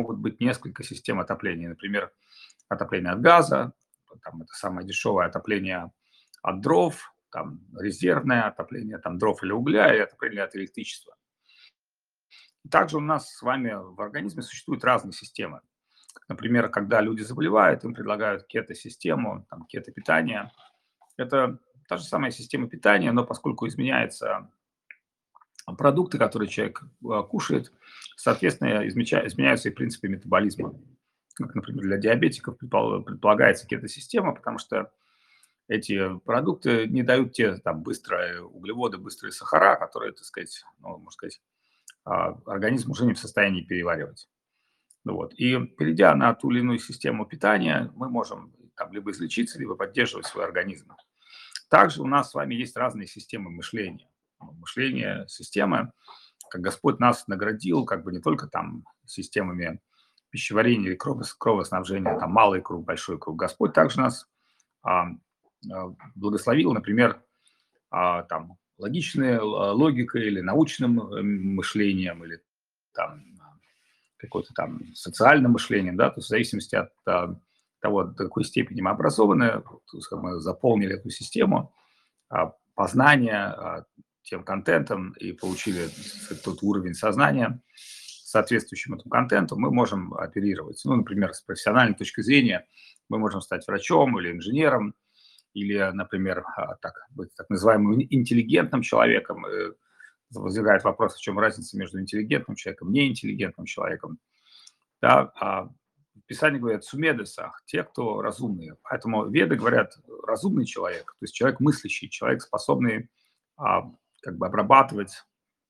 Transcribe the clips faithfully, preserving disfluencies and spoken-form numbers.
могут быть несколько систем отопления. Например, отопление от газа, там это самое дешевое отопление от дров, там резервное отопление там, дров или угля, и отопление от электричества. Также у нас с вами в организме существуют разные системы. Например, когда люди заболевают, им предлагают кето-систему, там, кето-питание. Это та же самая система питания, но поскольку изменяются продукты, которые человек а, кушает, соответственно, измеча- изменяются и принципы метаболизма. Как, например, для диабетиков предпол- предполагается кето-система, потому что эти продукты не дают те там, быстрые углеводы, быстрые сахара, которые, так сказать, ну, можно сказать, а, организм уже не в состоянии переваривать. Ну вот. И перейдя на ту или иную систему питания, мы можем там, либо излечиться, либо поддерживать свой организм. Также у нас с вами есть разные системы мышления. Ну, Мышление, системы, как Господь нас наградил, как бы не только там системами пищеварения или кровос- кровоснабжения, там малый круг, большой круг. Господь также нас а, а, благословил, например, а, там логичной а, логикой или научным э, мышлением, или там какое-то там социальное мышление, да, то есть в зависимости от а, того, до какой степени мы образованы, то есть мы заполнили эту систему а, познания а, тем контентом и получили тот уровень сознания, соответствующим этому контенту, мы можем оперировать. Ну, например, с профессиональной точки зрения мы можем стать врачом или инженером, или, например, а, так, быть так называемым интеллигентным человеком. Э, Возникает вопрос, в чем разница между интеллигентным человеком и неинтеллигентным человеком. Да, а Писание говорят «сумедесах», те, кто разумные. Поэтому веды говорят разумный человек, то есть человек мыслящий, человек, способный а, как бы обрабатывать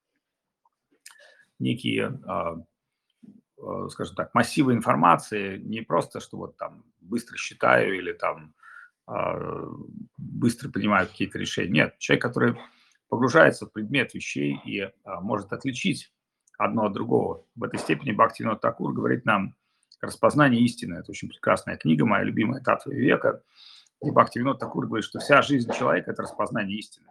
некие, а, а, скажем так, массивы информации, не просто, что вот там быстро считаю или там а, быстро принимаю какие-то решения. Нет, человек, который погружается в предмет вещей и а, может отличить одно от другого. В этой степени Бхактивинод Такур говорит нам «Распознание истины». Это очень прекрасная книга, моя любимая «Татва века». И Бхактивинод Такур говорит, что вся жизнь человека– это распознание истины.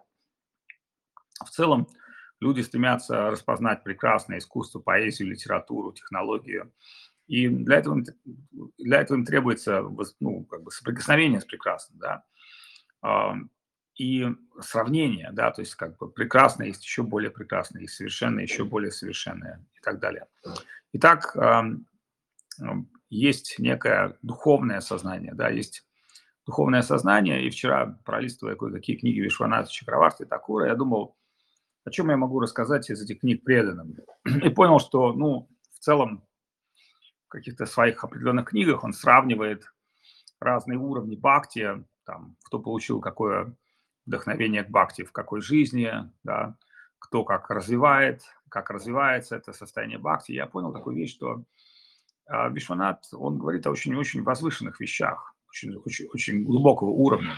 В целом люди стремятся распознать прекрасное искусство, поэзию, литературу, технологию. И для этого, им- для этого им требуется вос- ну, как бы соприкосновение с прекрасным, да, а, и сравнение, да, то есть как бы прекрасное есть еще более прекрасное, и совершенное еще более совершенное и так далее. Итак, ам, ам, есть некое духовное сознание, да, есть духовное сознание, и вчера, пролистывая кое-какие книги Вишваната Чакраварти Такура, я думал, о чем я могу рассказать из этих книг преданным. И понял, что, ну, в целом, в каких-то своих определенных книгах он сравнивает разные уровни бхакти, там, кто получил какое вдохновение к бхакти в какой жизни, да, кто как развивает, как развивается это состояние бхакти. Я понял такую вещь, что а, Вишванат, он говорит о очень-очень возвышенных вещах, очень, очень, очень глубокого уровня.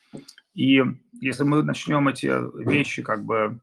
И если мы начнем эти вещи как бы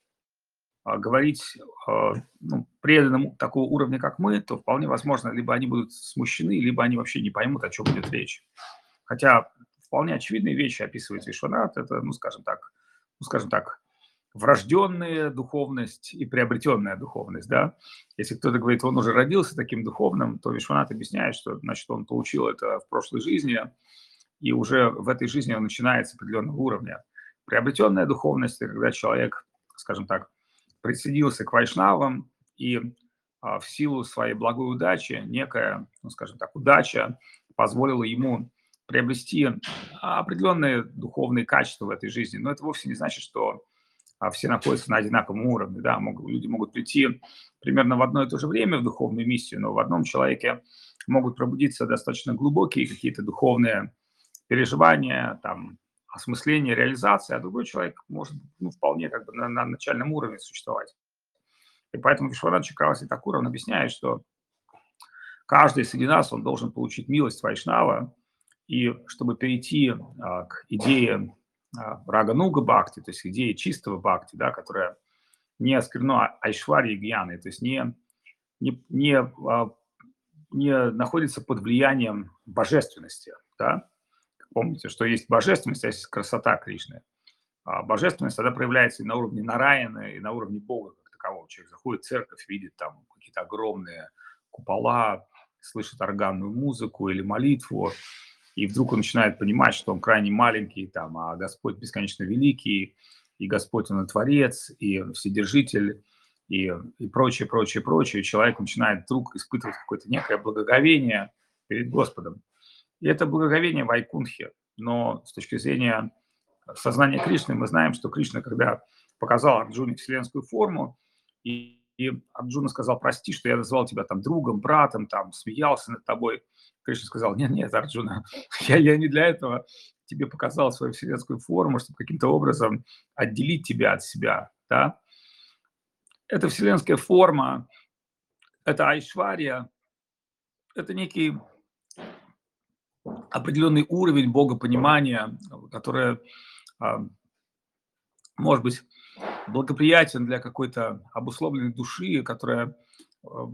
а, говорить а, ну, преданным такого уровня, как мы, то вполне возможно, либо они будут смущены, либо они вообще не поймут, о чем идет речь. Хотя вполне очевидные вещи описывает Вишванат. Это, ну, скажем так, ну, скажем так, врожденная духовность и приобретенная духовность, да. Если кто-то говорит, он уже родился таким духовным, то Вишванат объясняет, что, значит, он получил это в прошлой жизни, и уже в этой жизни он начинает с определенного уровня. Приобретенная духовность– это когда человек, скажем так, присоединился к вайшнавам, и а, в силу своей благой удачи, некая, ну, скажем так, удача позволила ему приобрести определенные духовные качества в этой жизни. Но это вовсе не значит, что а, все находятся на одинаковом уровне. Да? Могут, люди могут прийти примерно в одно и то же время в духовную миссию, но в одном человеке могут пробудиться достаточно глубокие какие-то духовные переживания, там, осмысление, реализация, а другой человек может ну, вполне как бы на, на начальном уровне существовать. И поэтому Вишванат Чакраварти Такур, он объясняет, что каждый среди нас, он должен получить милость Вайшнава, и чтобы перейти а, к идее а, Рагануга Бхакти, то есть идее чистого Бхакти, да, которая не осквернена Айшварьей и Гьяной, то есть не, не, не, а, не находится под влиянием божественности. Да? Помните, что есть божественность, а есть красота Кришны. А божественность тогда проявляется и на уровне Нараяна, и на уровне Бога как такового. Человек заходит в церковь, видит там какие-то огромные купола, слышит органную музыку или молитву, и вдруг он начинает понимать, что он крайне маленький, там, а Господь бесконечно великий, и Господь Он и Творец, и Вседержитель, и, и прочее, прочее, прочее. Человек начинает вдруг испытывать какое-то некое благоговение перед Господом. И это благоговение в Вайкунтхе. Но с точки зрения сознания Кришны мы знаем, что Кришна, когда показал Арджуне вселенскую форму, и, и Арджуна сказал: прости, что я назвал тебя там другом, братом, там, смеялся над тобой. Кришна сказал: нет, нет, Арджуна, я, я не для этого тебе показал свою вселенскую форму, чтобы каким-то образом отделить тебя от себя. Да? Это вселенская форма, это айшвария, это некий определенный уровень богопонимания, который а, может быть благоприятен для какой-то обусловленной души, которая а,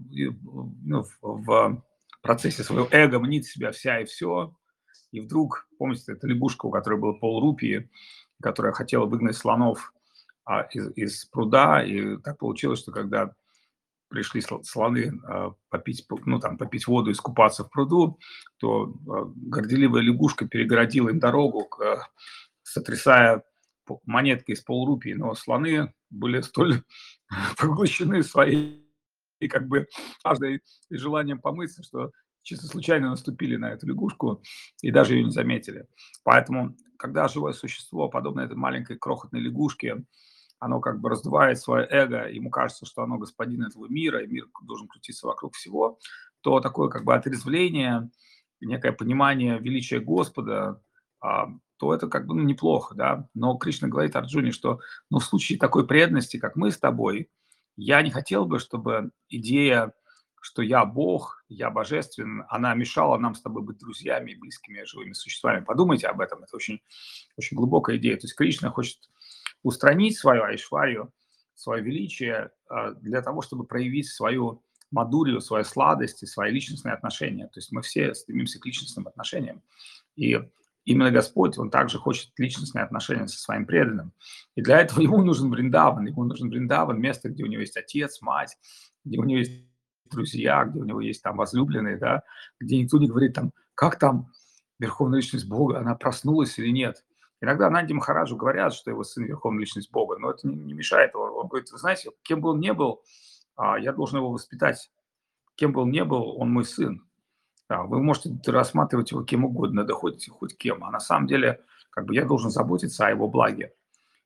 ну, в процессе своего эго мнит себя вся и все. И вдруг, помните, это лягушка, у которой было полрупии, которая хотела выгнать слонов а, из, из пруда. И так получилось, что когда пришли слоны а, попить, ну, там, попить воду, искупаться в пруду, то а, горделивая лягушка перегородила им дорогу, к, сотрясая монеткой из полрупии. Но слоны были столь поглощены своей, и как бы каждой и желанием помыться, что чисто случайно наступили на эту лягушку и даже ее не заметили. Поэтому, когда живое существо, подобно этой маленькой крохотной лягушке, оно как бы раздувает свое эго, ему кажется, что оно господин этого мира, и мир должен крутиться вокруг всего, то такое как бы отрезвление, некое понимание величия Господа, а, то это как бы ну, неплохо, да. Но Кришна говорит Арджуне, что ну, в случае такой преданности, как мы с тобой, я не хотел бы, чтобы идея, что я Бог, я божествен, она мешала нам с тобой быть друзьями и близкими живыми существами. Подумайте об этом, это очень, очень глубокая идея. То есть Кришна хочет устранить свою айшварию, свое величие а, для того, чтобы проявить свою мадурию, свою сладость и свои личностные отношения. То есть мы все стремимся к личностным отношениям. И именно Господь, Он также хочет личностные отношения со своим преданным. И для этого ему нужен Вриндаван. Ему нужен Вриндаван, место, где у него есть отец, мать, где у него есть друзья, где у него есть там возлюбленные, да, где никто не говорит там, как там Верховная Личность Бога, она проснулась или нет. Иногда Нанди Махараджу говорят, что его сын Верховная Личность Бога, но это не, не мешает. Он, он говорит, вы знаете, кем бы он ни был, а, я должен его воспитать. Кем бы он ни был, он мой сын. Да, вы можете рассматривать его кем угодно, да хоть, хоть кем. А на самом деле, как бы я должен заботиться о его благе.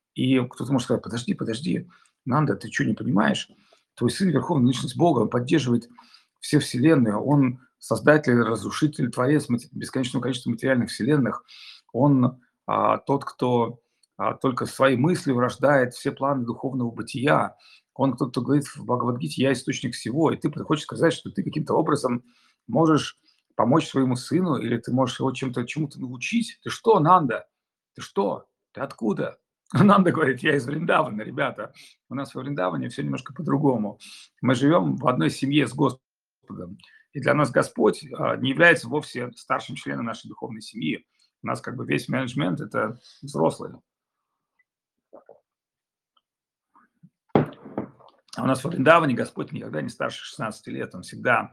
И кто-то может сказать, подожди, подожди, Нанда, ты что, не понимаешь? Твой сын, Верховная Личность Бога, он поддерживает все вселенные, он создатель, разрушитель, творец бесконечного количества материальных вселенных, он а, тот, кто а, только своей мыслью рождает все планы духовного бытия, он тот, кто говорит в Бхагавадгите, я источник всего, и ты хочешь сказать, что ты каким-то образом можешь помочь своему сыну, или ты можешь его чем-то, чему-то научить. Ты что, Нанда? Ты что? Ты откуда? Нанда говорит, я из Вриндавана, ребята. У нас во Вриндаване все немножко по-другому. Мы живем в одной семье с Господом. И для нас Господь а, не является вовсе старшим членом нашей духовной семьи. У нас как бы весь менеджмент – это взрослые. А у нас во Вриндаване Господь никогда не старше шестнадцати лет. Он всегда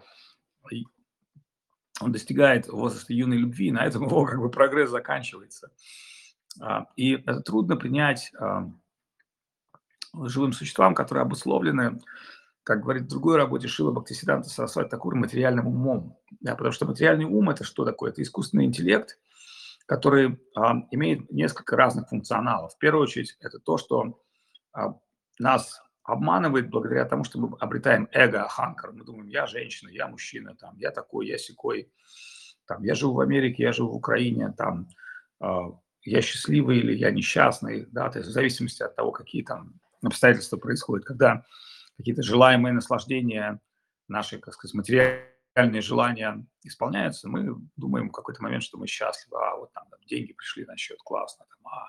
он достигает возраста юной любви, и на этом его как бы прогресс заканчивается. И это трудно принять живым существам, которые обусловлены, как говорит в другой работе Шрила Бхактисиданта Сарасвати Такур, материальным умом. Да, потому что материальный ум – это что такое? Это искусственный интеллект, который а, имеет несколько разных функционалов. В первую очередь, это то, что а, нас обманывает благодаря тому, что мы обретаем эго-аханкар. Мы думаем, я женщина, я мужчина, там, я такой, я сякой, там, я живу в Америке, я живу в Украине, там, э, я счастливый или я несчастный, да, то есть в зависимости от того, какие там обстоятельства происходят, когда какие-то желаемые наслаждения, наши, как сказать, материальные желания исполняются, мы думаем в какой-то момент, что мы счастливы, а вот там, там деньги пришли на счет, классно, там, а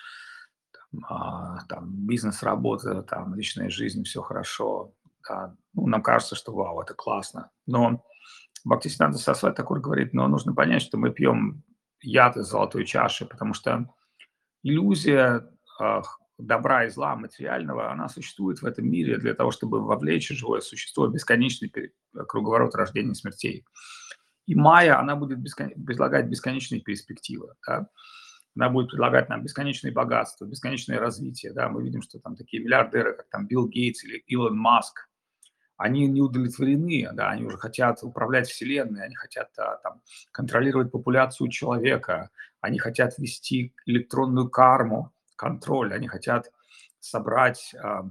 а, там бизнес, работа, там личная жизнь, все хорошо. Да. Ну, нам кажется, что вау, это классно. Но Бхактисиданта Сарасвати Такур говорит, но нужно понять, что мы пьем яд из золотой чаши, потому что иллюзия а, добра и зла материального, она существует в этом мире для того, чтобы вовлечь живое существо в бесконечный круговорот рождения и смертей. И Майя, она будет бескон... предлагать бесконечные перспективы. Да? Она будет предлагать нам бесконечное богатство, бесконечное развитие. Да? Мы видим, что там такие миллиардеры, как там Билл Гейтс или Илон Маск, они не удовлетворены, да? Они уже хотят управлять Вселенной, они хотят а, там, контролировать популяцию человека, они хотят вести электронную карму, контроль, они хотят собрать, а,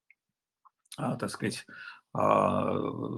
а, так сказать, а,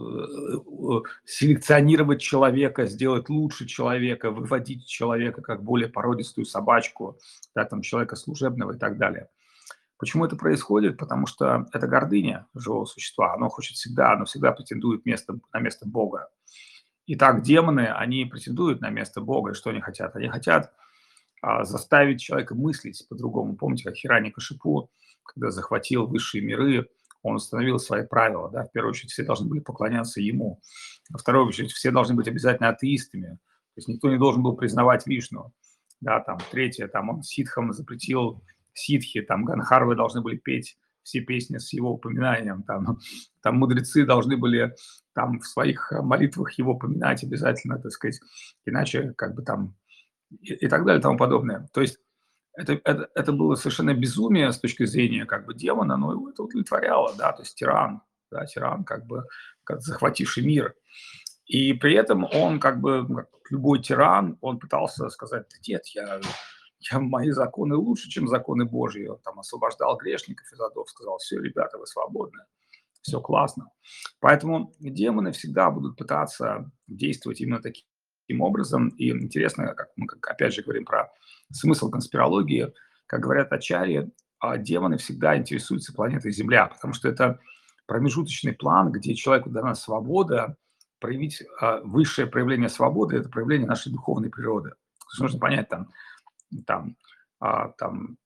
селекционировать человека, сделать лучше человека, выводить человека как более породистую собачку, да, там, человека служебного и так далее. Почему это происходит? Потому что это гордыня живого существа. Оно хочет всегда, оно всегда претендует место, на место Бога. Итак, демоны, они претендуют на место Бога. И что они хотят? Они хотят а, заставить человека мыслить по-другому. Помните, как Хираникашипу, когда захватил высшие миры, он установил свои правила. Да? В первую очередь, все должны были поклоняться ему. Во вторую очередь, все должны быть обязательно атеистами. То есть никто не должен был признавать Вишну. Да, там, третье, там, он ситхам запретил ситхи, там, ганхарвы должны были петь все песни с его упоминанием, там, там мудрецы должны были там в своих молитвах его поминать обязательно, так сказать, иначе как бы там и, и так далее и тому подобное. То есть это, это, это было совершенно безумие с точки зрения как бы демона, но его это удовлетворяло, да, то есть тиран, да, тиран как бы как захвативший мир. И при этом он как бы, как любой тиран, он пытался сказать: нет, я, я, мои законы лучше, чем законы Божьи. Он там освобождал грешников из адов, сказал: все, ребята, вы свободны, все классно. Поэтому демоны всегда будут пытаться действовать именно таким образом. И интересно, как мы, как, опять же, говорим про смысл конспирологии, как говорят ачарьи, демоны всегда интересуются планетой Земля, потому что это промежуточный план, где человеку дана свобода, проявить а, высшее проявление свободы – это проявление нашей духовной природы. То есть нужно понять, там, там, а, там,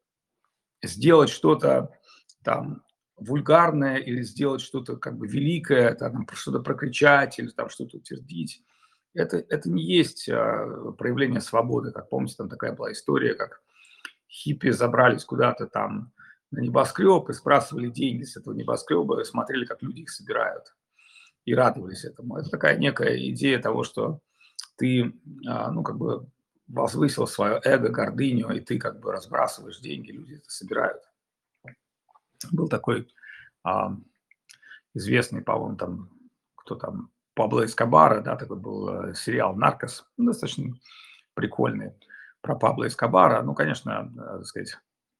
сделать что-то там вульгарное или сделать что-то как бы великое, там, что-то прокричать или там что-то утвердить. Это, это не есть а, проявление свободы. Как помните, там такая была история, как хиппи забрались куда-то там на небоскреб и сбрасывали деньги с этого небоскреба и смотрели, как люди их собирают. И радовались этому. Это такая некая идея того, что ты, ну, как бы возвысил свое эго, гордыню, и ты как бы разбрасываешь деньги, люди это собирают. Был такой а, известный, по-моему, там, кто там, Пабло Эскобара, да, такой был сериал «Наркос», ну, достаточно прикольный, про Пабло Эскобара. Ну, конечно, так сказать,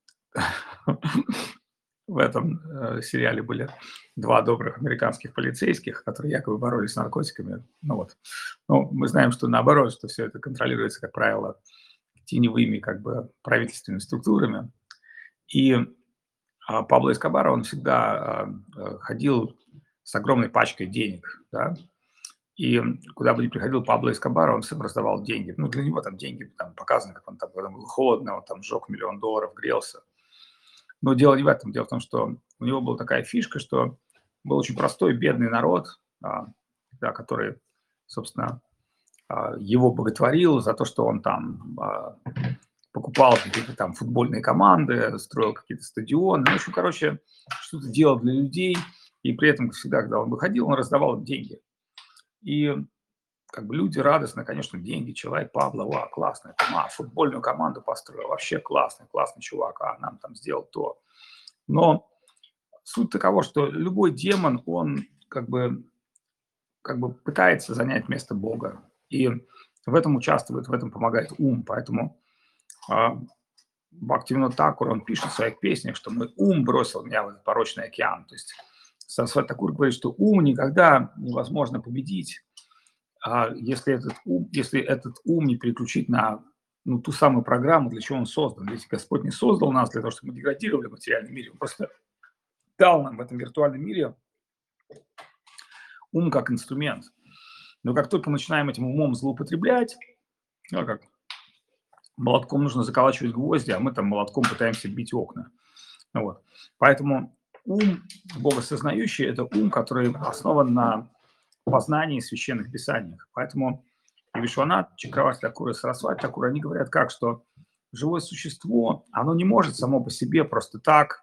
в этом э, сериале были два добрых американских полицейских, которые якобы боролись с наркотиками. Ну вот. Ну, мы знаем, что наоборот, что все это контролируется, как правило, теневыми как бы правительственными структурами. И э, Пабло Эскобар, он всегда э, ходил с огромной пачкой денег, да, и куда бы ни приходил Пабло Эскобар, он всем раздавал деньги. Ну, для него там деньги там показаны, как он там, когда было холодно, он там сжег миллион долларов, грелся. Но дело не в этом. Дело в том, что у него была такая фишка, что был очень простой, бедный народ, а, да, который, собственно, а, его боготворил за то, что он там а, покупал какие-то там футбольные команды, строил какие-то стадионы. Ну, в общем, короче, что-то делал для людей. И при этом всегда, когда он выходил, он раздавал им деньги. И как бы люди радостно, конечно, деньги, человек, Пабло, ва, классно, а, футбольную команду построил, вообще классный, классный чувак, а нам там сделал то. Но суть такова, что любой демон, он как бы, как бы пытается занять место Бога. И в этом участвует, в этом помогает ум. Поэтому а, Бхактивинода Такур, он пишет в своих песнях, что мой ум бросил меня в этот порочный океан. То есть Сарасвати Такур говорит, что ум никогда невозможно победить, а если этот ум, если этот ум не переключить на, ну, ту самую программу, для чего он создан. Ведь Господь не создал нас для того, чтобы мы деградировали в материальном мире. Он просто дал нам в этом виртуальном мире ум как инструмент. Но как только мы начинаем этим умом злоупотреблять, ну, как молотком нужно заколачивать гвозди, а мы там молотком пытаемся бить окна. Вот. Поэтому ум богосознающий – это ум, который основан на познании священных писаниях. Поэтому и Вишванат, Чакраварти Такур и Сарасвати Такур, они говорят как, что живое существо, оно не может само по себе просто так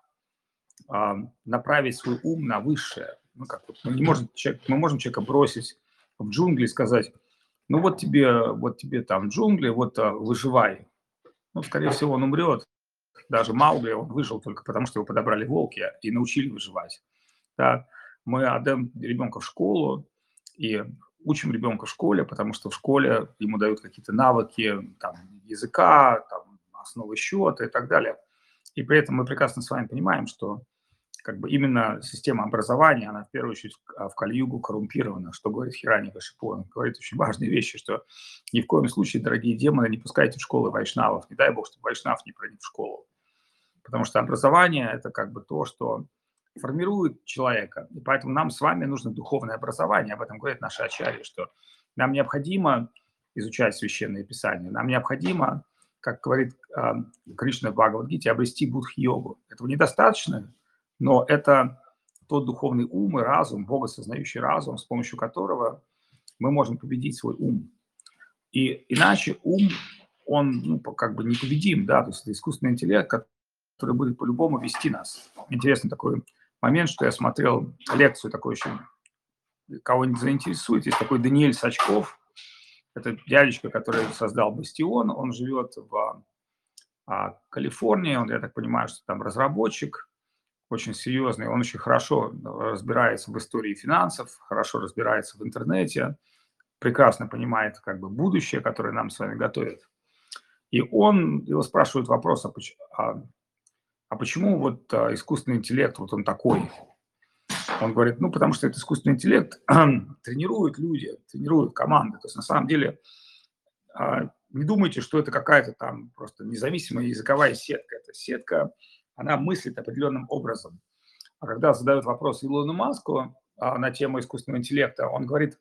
а, направить свой ум на высшее. Ну, как вот мы не можем, человек, мы можем человека бросить в джунгли и сказать, ну вот тебе, вот тебе там джунгли, вот а, выживай. Ну, скорее всего, он умрет. Даже Маугли, он выжил только потому, что его подобрали волки и научили выживать. Да. Мы отдаем ребенка в школу и учим ребенка в школе, потому что в школе ему дают какие-то навыки там, языка, там, основы счета и так далее. И при этом мы прекрасно с вами понимаем, что как бы именно система образования, она в первую очередь в в Кали-югу коррумпирована, что говорит Хирани Кашипу. Он говорит очень важные вещи, что ни в коем случае, дорогие демоны, не пускайте в школы вайшнавов. Не дай бог, чтобы вайшнав не проник в школу. Потому что образование – это как бы то, что формирует человека. И поэтому нам с вами нужно духовное образование. Об этом говорит наша ачарья, что нам необходимо изучать Священное Писание, нам необходимо, как говорит э, Кришна в Бхагавад-гите, обрести будх-йогу. Этого недостаточно, но это тот духовный ум и разум, богосознающий разум, с помощью которого мы можем победить свой ум. И иначе ум, он ну, как бы непобедим, да, то есть это искусственный интеллект, который будет по-любому вести нас. Интересный такой момент, что я смотрел лекцию такой очень, кого-нибудь заинтересует, есть такой Даниэль Сачков, это дядечка, который создал Бастион, он живет в а, Калифорнии, он, я так понимаю, что там разработчик, очень серьезный, он очень хорошо разбирается в истории финансов, хорошо разбирается в интернете, прекрасно понимает как бы будущее, которое нам с вами готовит. И он, его спрашивают вопрос, а, поч- а, а почему вот а, искусственный интеллект, вот он такой? Он говорит, ну, потому что этот искусственный интеллект тренирует люди, тренирует команды. То есть на самом деле а, не думайте, что это какая-то там просто независимая языковая сетка. Эта сетка, она мыслит определенным образом. А когда задают вопрос Илону Маску а, на тему искусственного интеллекта, он говорит,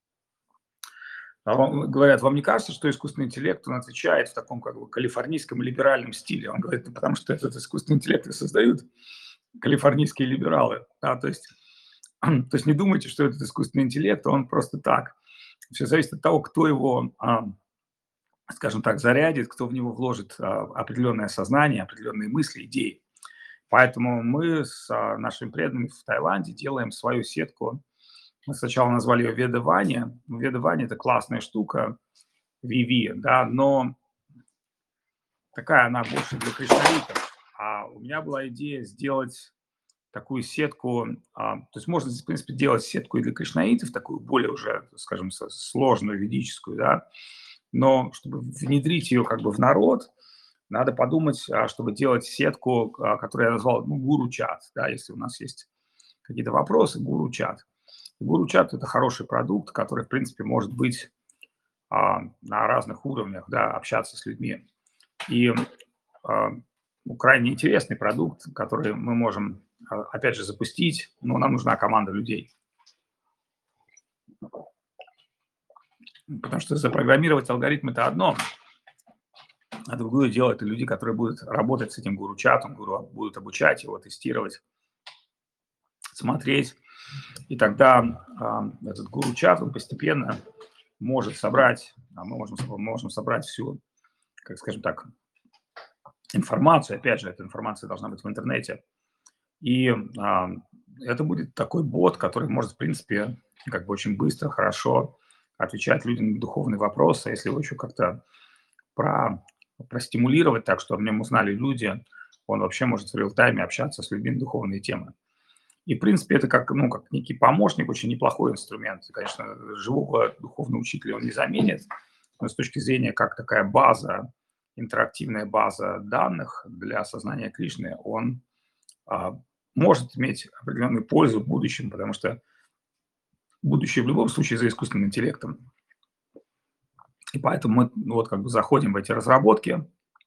а вам, говорят, вам не кажется, что искусственный интеллект, он отвечает в таком как бы калифорнийском либеральном стиле? Он говорит, ну, потому что этот искусственный интеллект и создают калифорнийские либералы. Да, то есть, то есть не думайте, что этот искусственный интеллект, он просто так. Все зависит от того, кто его, а, скажем так, зарядит, кто в него вложит а, определенное сознание, определенные мысли, идеи. Поэтому мы с а, нашими преданными в Таиланде делаем свою сетку. Мы сначала назвали ее Ведавани. Ведавани – это классная штука, ви ви, да, но такая она больше для кришнаитов. А у меня была идея сделать такую сетку, а, то есть можно, в принципе, делать сетку и для кришнаитов, такую более уже, скажем, сложную, ведическую, да, но чтобы внедрить ее как бы в народ, надо подумать, а, чтобы делать сетку, а, которую я назвал ну, гуру-чат, да, если у нас есть какие-то вопросы, гуру-чат. Гуру-чат – это хороший продукт, который, в принципе, может быть а, на разных уровнях, да, общаться с людьми. И а, ну, крайне интересный продукт, который мы можем, а, опять же, запустить, но нам нужна команда людей. Потому что запрограммировать алгоритм – это одно, а другое дело – это люди, которые будут работать с этим гуру-чатом, гуру, будут обучать его, тестировать, смотреть. И тогда а, этот гуру-чат, он постепенно может собрать, а мы можем, можем собрать всю, как скажем так, информацию. Опять же, эта информация должна быть в интернете. И а, это будет такой бот, который может, в принципе, как бы очень быстро, хорошо отвечать людям на духовные вопросы. Если его еще как-то про, простимулировать так, чтобы о нем узнали люди, он вообще может в реал-тайме общаться с людьми на духовные темы. И, в принципе, это как, ну, как некий помощник, очень неплохой инструмент. Конечно, живого духовного учителя он не заменит, но с точки зрения как такая база, интерактивная база данных для осознания Кришны, он а, может иметь определенную пользу в будущем, потому что будущее в любом случае за искусственным интеллектом. И поэтому мы ну, вот как бы заходим в эти разработки.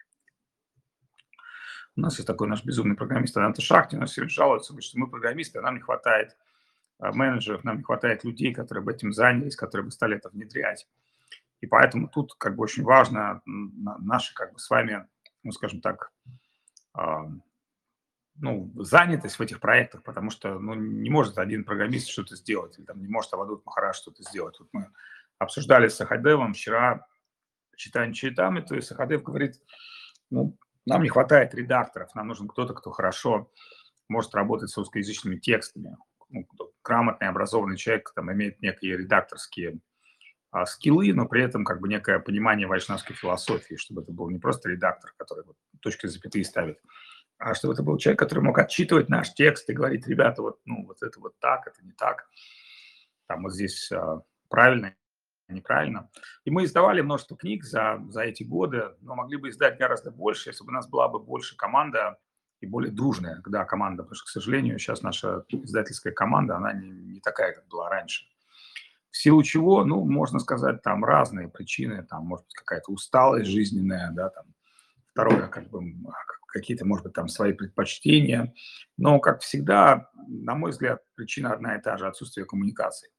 У нас есть такой наш безумный программист Ананта Шахти, он все время жалуется, говорит, что мы программисты, а нам не хватает а, менеджеров, нам не хватает людей, которые бы этим занялись, которые бы стали это внедрять. И поэтому тут как бы очень важно наши как бы с вами, ну скажем так, а, ну, занятость в этих проектах, потому что ну, не может один программист что-то сделать, или там, не может Авадут Махарадж что-то сделать. Вот мы обсуждали с Сахадевом вчера читание Чайтамриту, и Сахадев говорит, Ну, нам не хватает редакторов, нам нужен кто-то, кто хорошо может работать с русскоязычными текстами. Ну, кто грамотный, образованный человек, там, имеет некие редакторские а, скиллы, но при этом как бы некое понимание вайшнавской философии, чтобы это был не просто редактор, который вот точки запятые ставит, а чтобы это был человек, который мог отчитывать наш текст и говорить: ребята, вот, ну, вот это вот так, это не так, там вот здесь а, правильно, неправильно. И мы издавали множество книг за, за эти годы, но могли бы издать гораздо больше, если бы у нас была бы больше команда и более дружная, да, команда, потому что, к сожалению, сейчас наша издательская команда, она не, не такая, как была раньше. В силу чего, ну, можно сказать, там разные причины, там, может быть, какая-то усталость жизненная, да, там, второе, как бы, м, а, как- какие-то, может быть, там свои предпочтения. Но, как всегда, на мой взгляд, причина одна и та же – отсутствие коммуникации.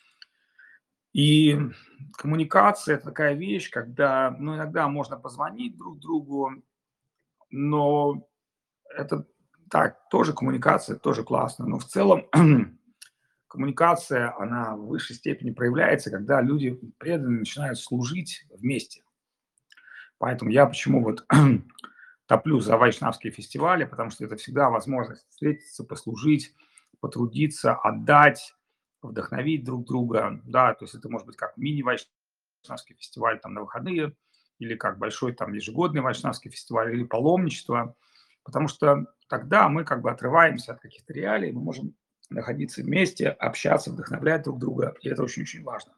И коммуникация – это такая вещь, когда, ну, иногда можно позвонить друг другу, но это так, тоже коммуникация, тоже классно. Но в целом коммуникация, она в высшей степени проявляется, когда люди преданно начинают служить вместе. Поэтому я почему вот топлю за вайшнавские фестивали, потому что это всегда возможность встретиться, послужить, потрудиться, отдать, вдохновить друг друга. Да, то есть это может быть как мини-вайшнавский фестиваль там на выходные, или как большой там ежегодный вайшнавский фестиваль, или паломничество. Потому что тогда мы как бы отрываемся от каких-то реалий, мы можем находиться вместе, общаться, вдохновлять друг друга, и это очень-очень важно.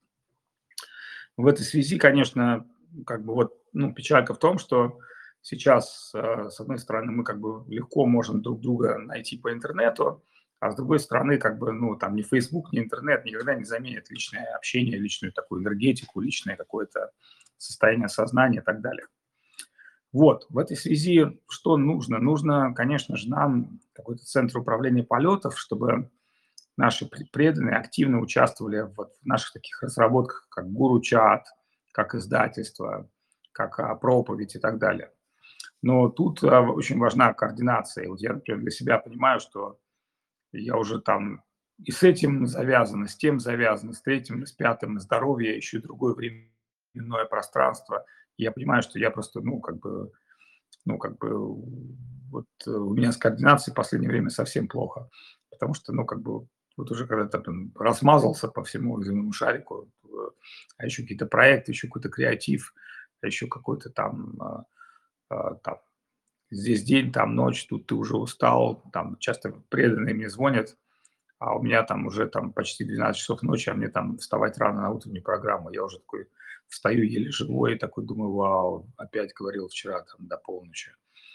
В этой связи, конечно, как бы вот, ну, печалька в том, что сейчас, э, с одной стороны, мы как бы легко можем друг друга найти по интернету, а с другой стороны, как бы, ну, там ни Facebook, ни интернет никогда не заменят личное общение, личную такую энергетику, личное какое-то состояние сознания и так далее. Вот, в этой связи что нужно? Нужно, конечно же, нам какой-то центр управления полетов, чтобы наши преданные активно участвовали вот в наших таких разработках, как гуру-чат, как издательство, как а, проповедь и так далее. Но тут а, очень важна координация. Вот я, например, для себя понимаю, что я уже там и с этим завязан, и с тем завязан, и с третьим, и с пятым, и здоровье, еще и другое временное пространство. И я понимаю, что я просто, ну, как бы, ну, как бы, вот э, у меня с координацией в последнее время совсем плохо, потому что, ну, как бы, вот уже когда ты там размазался по всему земному шарику, э, а еще какие-то проекты, еще какой-то креатив, а еще какой-то там, а, а, там, здесь день, там ночь, тут ты уже устал, там часто преданные мне звонят, а у меня там уже там почти двенадцать часов ночи, а мне там вставать рано на утреннюю программу. Я уже такой встаю еле живой и такой думаю: вау, опять говорил вчера там до полночи.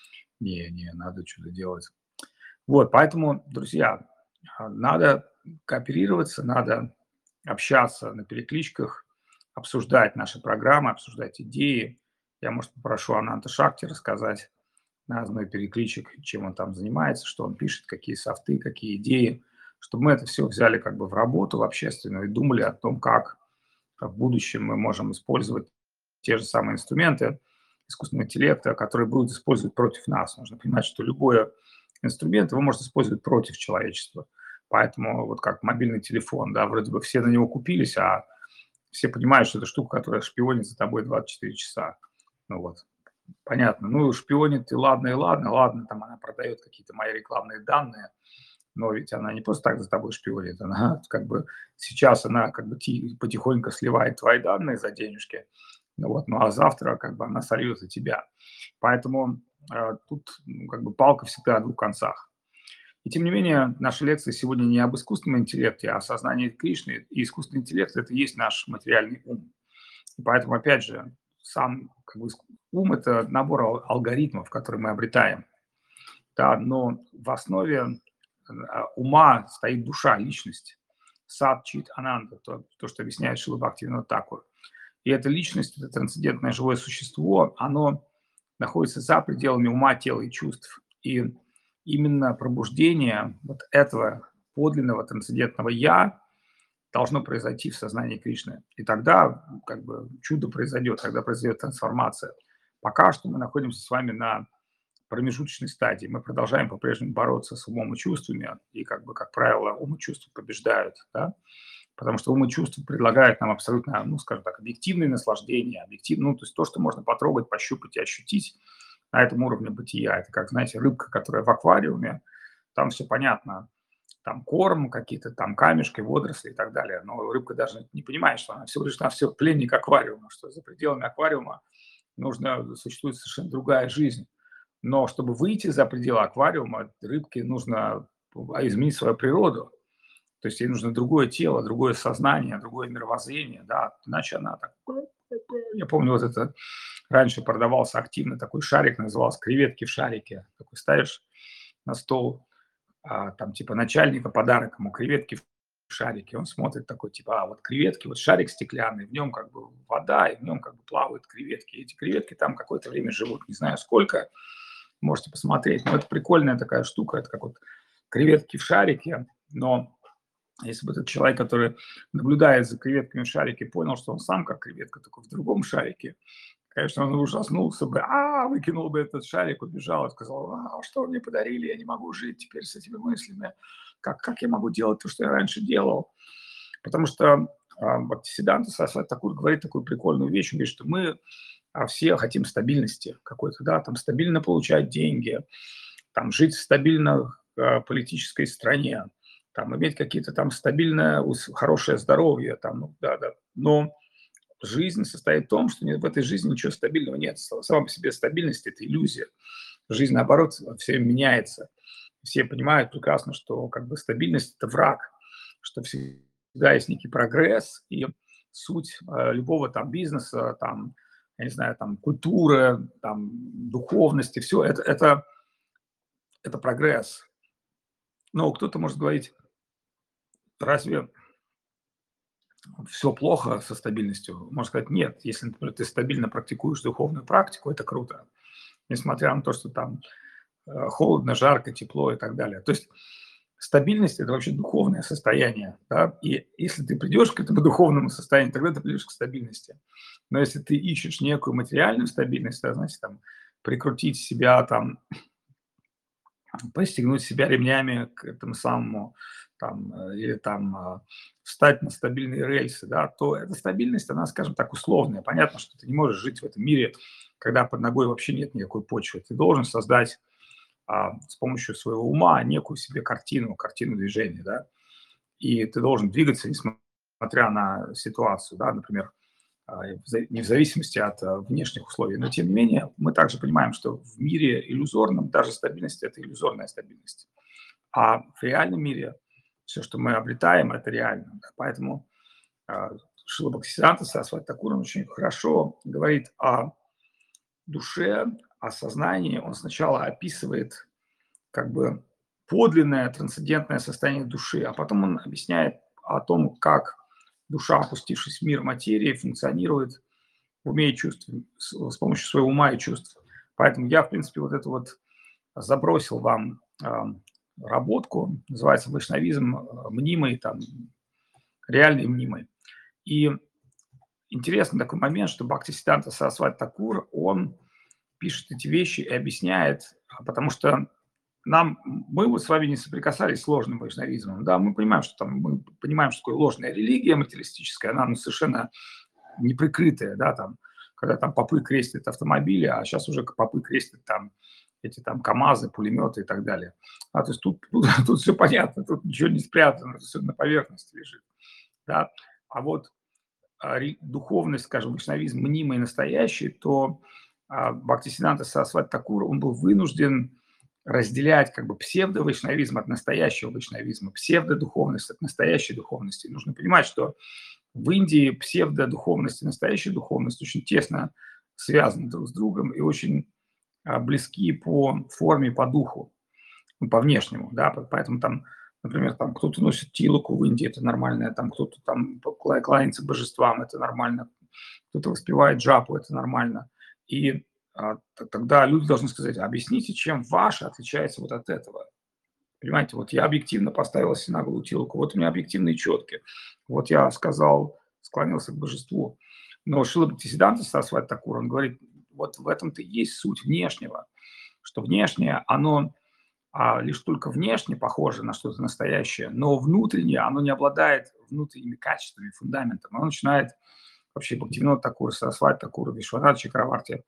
Не, не, надо что-то делать. Вот, поэтому, друзья, а, надо кооперироваться, надо общаться на перекличках, обсуждать наши программы, обсуждать идеи. Я, может, попрошу Ананта Шакти рассказать на одной перекличек, чем он там занимается, что он пишет, какие софты, какие идеи, чтобы мы это все взяли как бы в работу, в общественную и думали о том, как в будущем мы можем использовать те же самые инструменты искусственного интеллекта, которые будут использовать против нас. Нужно понимать, что любой инструмент его может использовать против человечества. Поэтому вот как мобильный телефон, да, вроде бы все на него купились, а все понимают, что это штука, которая шпионит за тобой двадцать четыре часа. Ну вот, понятно. Ну, шпионит, и ладно, и ладно, ладно, там она продает какие-то мои рекламные данные, но ведь она не просто так за тобой шпионит, она как бы сейчас она как бы ти- потихоньку сливает твои данные за денежки, ну вот, ну а завтра как бы она сольет за тебя. Поэтому э, тут ну, как бы палка всегда о двух концах. И тем не менее, наши лекции сегодня не об искусственном интеллекте, а о сознании Кришны. И искусственный интеллект – это и есть наш материальный ум. И поэтому, опять же, сам как бы, ум – это набор ал- алгоритмов, которые мы обретаем. Да, но в основе а, ума стоит душа, личность. Сад, чит, ананда, то, то что объясняет Шрила Бхактивинода Такур. И эта личность, это трансцендентное живое существо, оно находится за пределами ума, тела и чувств. И именно пробуждение вот этого подлинного трансцендентного «я» должно произойти в сознании Кришны. И тогда как бы чудо произойдет, тогда произойдет трансформация. Пока что мы находимся с вами на промежуточной стадии. Мы продолжаем по-прежнему бороться с умом и чувствами, и, как бы, как правило, ум и чувства побеждают, да? Потому что ум и чувства предлагают нам абсолютно, ну, скажем так, объективные наслаждения, объектив, ну, то есть то, что можно потрогать, пощупать и ощутить, на этом уровне бытия. Это как, знаете, рыбка, которая в аквариуме, там все понятно, там корм, какие-то там камешки, водоросли и так далее. Но рыбка даже не понимает, что она всего лишь навсего пленник аквариума, что за пределами аквариума нужно, существует совершенно другая жизнь. Но чтобы выйти за пределы аквариума, рыбке нужно а, изменить свою природу. То есть ей нужно другое тело, другое сознание, другое мировоззрение, да, иначе она так... Я помню, вот это раньше продавался активно такой шарик, назывался «Креветки в шарике». Такой ставишь на стол, а, там типа начальника подарок ему креветки в шарике. Он смотрит такой, типа, а вот креветки, вот шарик стеклянный, в нем как бы вода, и в нем как бы плавают креветки. Эти креветки там какое-то время живут, не знаю сколько, можете посмотреть. Но это прикольная такая штука, это как вот креветки в шарике, но если бы этот человек, который наблюдает за креветками в шарике, понял, что он сам как креветка, только в другом шарике, конечно, он ужаснулся бы, а, выкинул бы этот шарик, убежал и сказал, а, что вы мне подарили, я не могу жить теперь с этими мыслями, как, как я могу делать то, что я раньше делал. Потому что а, Бхактисиддханта Сарасвати Такур говорит такую прикольную вещь, он говорит, что мы а, все хотим стабильности какой-то, да, там стабильно получать деньги, там жить в стабильной а, политической стране, там иметь какие-то там стабильное, ус- хорошее здоровье, там, ну, да, да. Но жизнь состоит в том, что нет, в этой жизни ничего стабильного нет. Сама по себе стабильность – это иллюзия. Жизнь, наоборот, все время меняется. Все понимают прекрасно, что как бы стабильность – это враг, что всегда есть некий прогресс, и суть э, любого там бизнеса, там, я не знаю, там, культуры, там, духовности, все это, это, это прогресс. Но кто-то может говорить, разве все плохо со стабильностью? Можно сказать, нет. Если, например, ты стабильно практикуешь духовную практику, это круто. Несмотря на то, что там э, холодно, жарко, тепло и так далее. То есть стабильность – это вообще духовное состояние. Да? И если ты придешь к этому духовному состоянию, тогда ты придешь к стабильности. Но если ты ищешь некую материальную стабильность, да, значит, там, прикрутить себя там пристегнуть себя ремнями к этому самому, там, э, или там а, встать на стабильные рельсы, да, то эта стабильность, она, скажем так, условная. Понятно, что ты не можешь жить в этом мире, когда под ногой вообще нет никакой почвы. Ты должен создать а, с помощью своего ума некую себе картину, картину движения, да, и ты должен двигаться, несмотря на ситуацию, да, например, а, не в зависимости от а, внешних условий. Но, тем не менее, мы также понимаем, что в мире иллюзорном даже стабильность – это иллюзорная стабильность. А в реальном мире все, что мы обретаем, это реально. Да. Поэтому а, Шрила Бхактисиддханта Сарасвати Такур он очень хорошо говорит о душе, о сознании. Он сначала описывает как бы подлинное трансцендентное состояние души, а потом он объясняет о том, как душа, опустившись в мир материи, функционирует в уме и чувстве, с, с помощью своего ума и чувств. Поэтому я, в принципе, вот это вот забросил вам э, работку, называется «Вайшнавизм э, мнимый», там, реальный и мнимый. И интересный такой момент, что Бхактисиддханта Сарасвати Такур, он пишет эти вещи и объясняет, потому что нам, мы вот с вами не соприкасались с сложным вайшнавизмом, да, мы понимаем, что там, мы понимаем, что такое ложная религия материалистическая, она ну, совершенно неприкрытая, да, там, когда там попы крестят автомобили, а сейчас уже попы крестят там эти там КАМАЗы, пулеметы и так далее. А, то есть тут, тут, тут все понятно, тут ничего не спрятано, это все на поверхности лежит, да. А вот а, духовность, скажем, вайшнавизм мнимый и настоящий, то а, Бхактисиддханта Сарасвати Такур, он был вынужден разделять как бы псевдо-вайшнавизм от настоящего вайшнавизма, псевдодуховность от настоящей духовности. Нужно понимать, что в Индии псевдодуховность и настоящая духовность очень тесно связаны друг с другом и очень а, близки по форме, по духу, ну, по внешнему, да, поэтому там, например, там кто-то носит тилоку в Индии, это нормально, там кто-то там кланяется божествам, это нормально, кто-то воспевает джапу, это нормально. И а, тогда люди должны сказать, объясните, чем ваше отличается вот от этого. Понимаете, вот я объективно поставил себе на голову тилку, вот у меня объективные четки, вот я сказал, склонился к божеству. Но Шрила Бхактисиддханта Сарасвати Такур, он говорит, вот в этом-то и есть суть внешнего, что внешнее, оно а, лишь только внешне похоже на что-то настоящее, но внутреннее, оно не обладает внутренними качествами, фундаментом. Оно начинает вообще Бхактивинода Такур, Сарасвати Такур, Вишванатха Чакраварти,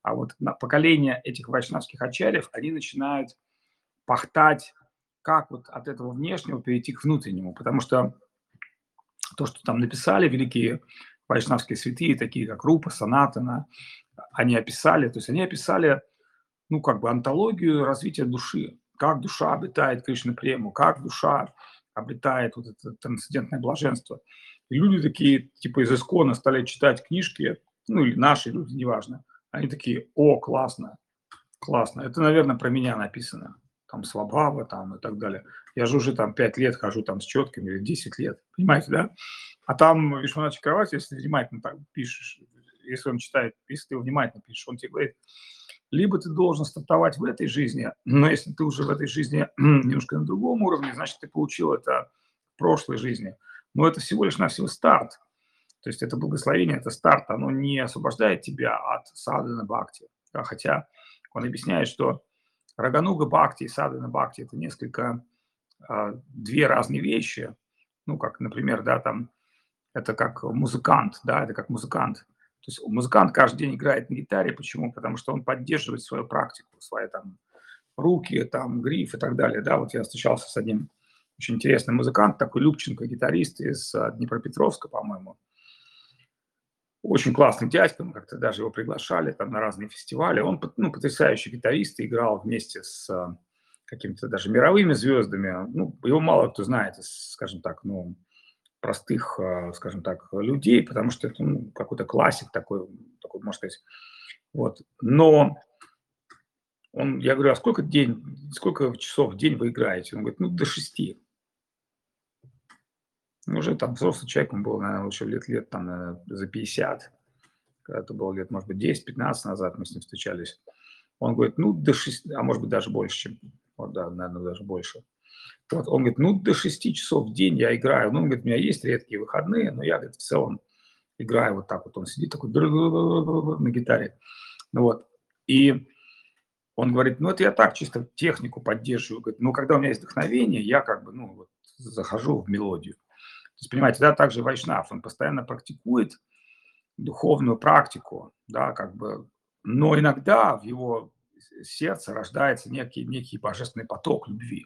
А вот на поколение этих вайшнавских ачарьев, они начинают пахтать, как вот от этого внешнего перейти к внутреннему. Потому что то, что там написали великие вайшнавские святые, такие как Рупа, Санатана, они описали, то есть они описали, ну, как бы антологию развития души, как душа обретает Кришна прему, как душа обретает вот это трансцендентное блаженство. И люди такие, типа из Искона, стали читать книжки, ну, или наши люди, неважно. Они такие: о, классно, классно. Это, наверное, про меня написано. Там Свабхава, там и так далее. Я же уже там пять лет хожу там с четками, или десять лет. Понимаете, да? А там Вишванат Чакраварти, если ты внимательно так пишешь, если он читает, если ты внимательно пишешь, он тебе говорит: либо ты должен стартовать в этой жизни, но если ты уже в этой жизни немножко на другом уровне, значит, ты получил это в прошлой жизни. Но это всего лишь навсего старт. То есть это благословение, это старт, оно не освобождает тебя от садхана бхакти. Да, хотя он объясняет, что рагануга бхакти и садхана бхакти – это несколько, а, две разные вещи. Ну, как, например, да, там, это как музыкант, да, это как музыкант. То есть музыкант каждый день играет на гитаре. Почему? Потому что он поддерживает свою практику, свои там руки, там, гриф и так далее. Да, вот я встречался с одним очень интересным музыкантом, такой Любченко, гитарист из а, Днепропетровска, по-моему. Очень классный дядька, мы как-то даже его приглашали там на разные фестивали. Он, пот- ну, потрясающий гитарист, и играл вместе с а, какими-то даже мировыми звездами. Ну, его мало кто знает, из, скажем так, ну, простых, а, скажем так, людей, потому что это, ну, какой-то классик такой, такой, можно сказать. Вот. Но он, я говорю: а сколько день, сколько часов в день вы играете? Он говорит: ну, до шести. Ну, уже там взрослый человек, он был, наверное, еще лет, лет там, наверное, за пятьдесят. Когда это было лет, может быть, десять-пятнадцать назад мы с ним встречались. Он говорит: ну, до шести, а может быть, даже больше, чем, вот, да, наверное, даже больше. Вот, он говорит: ну, до шести часов в день я играю. Ну, он говорит: у меня есть редкие выходные, но я, говорит, в целом играю вот так вот. Он сидит такой на гитаре. Ну вот. И он говорит: ну, это я так чисто технику поддерживаю. Говорит: но когда у меня есть вдохновение, я как бы, ну, вот, захожу в мелодию. То есть, понимаете, да, также Вайшнав, он постоянно практикует духовную практику, да, как бы, но иногда в его сердце рождается некий, некий божественный поток любви.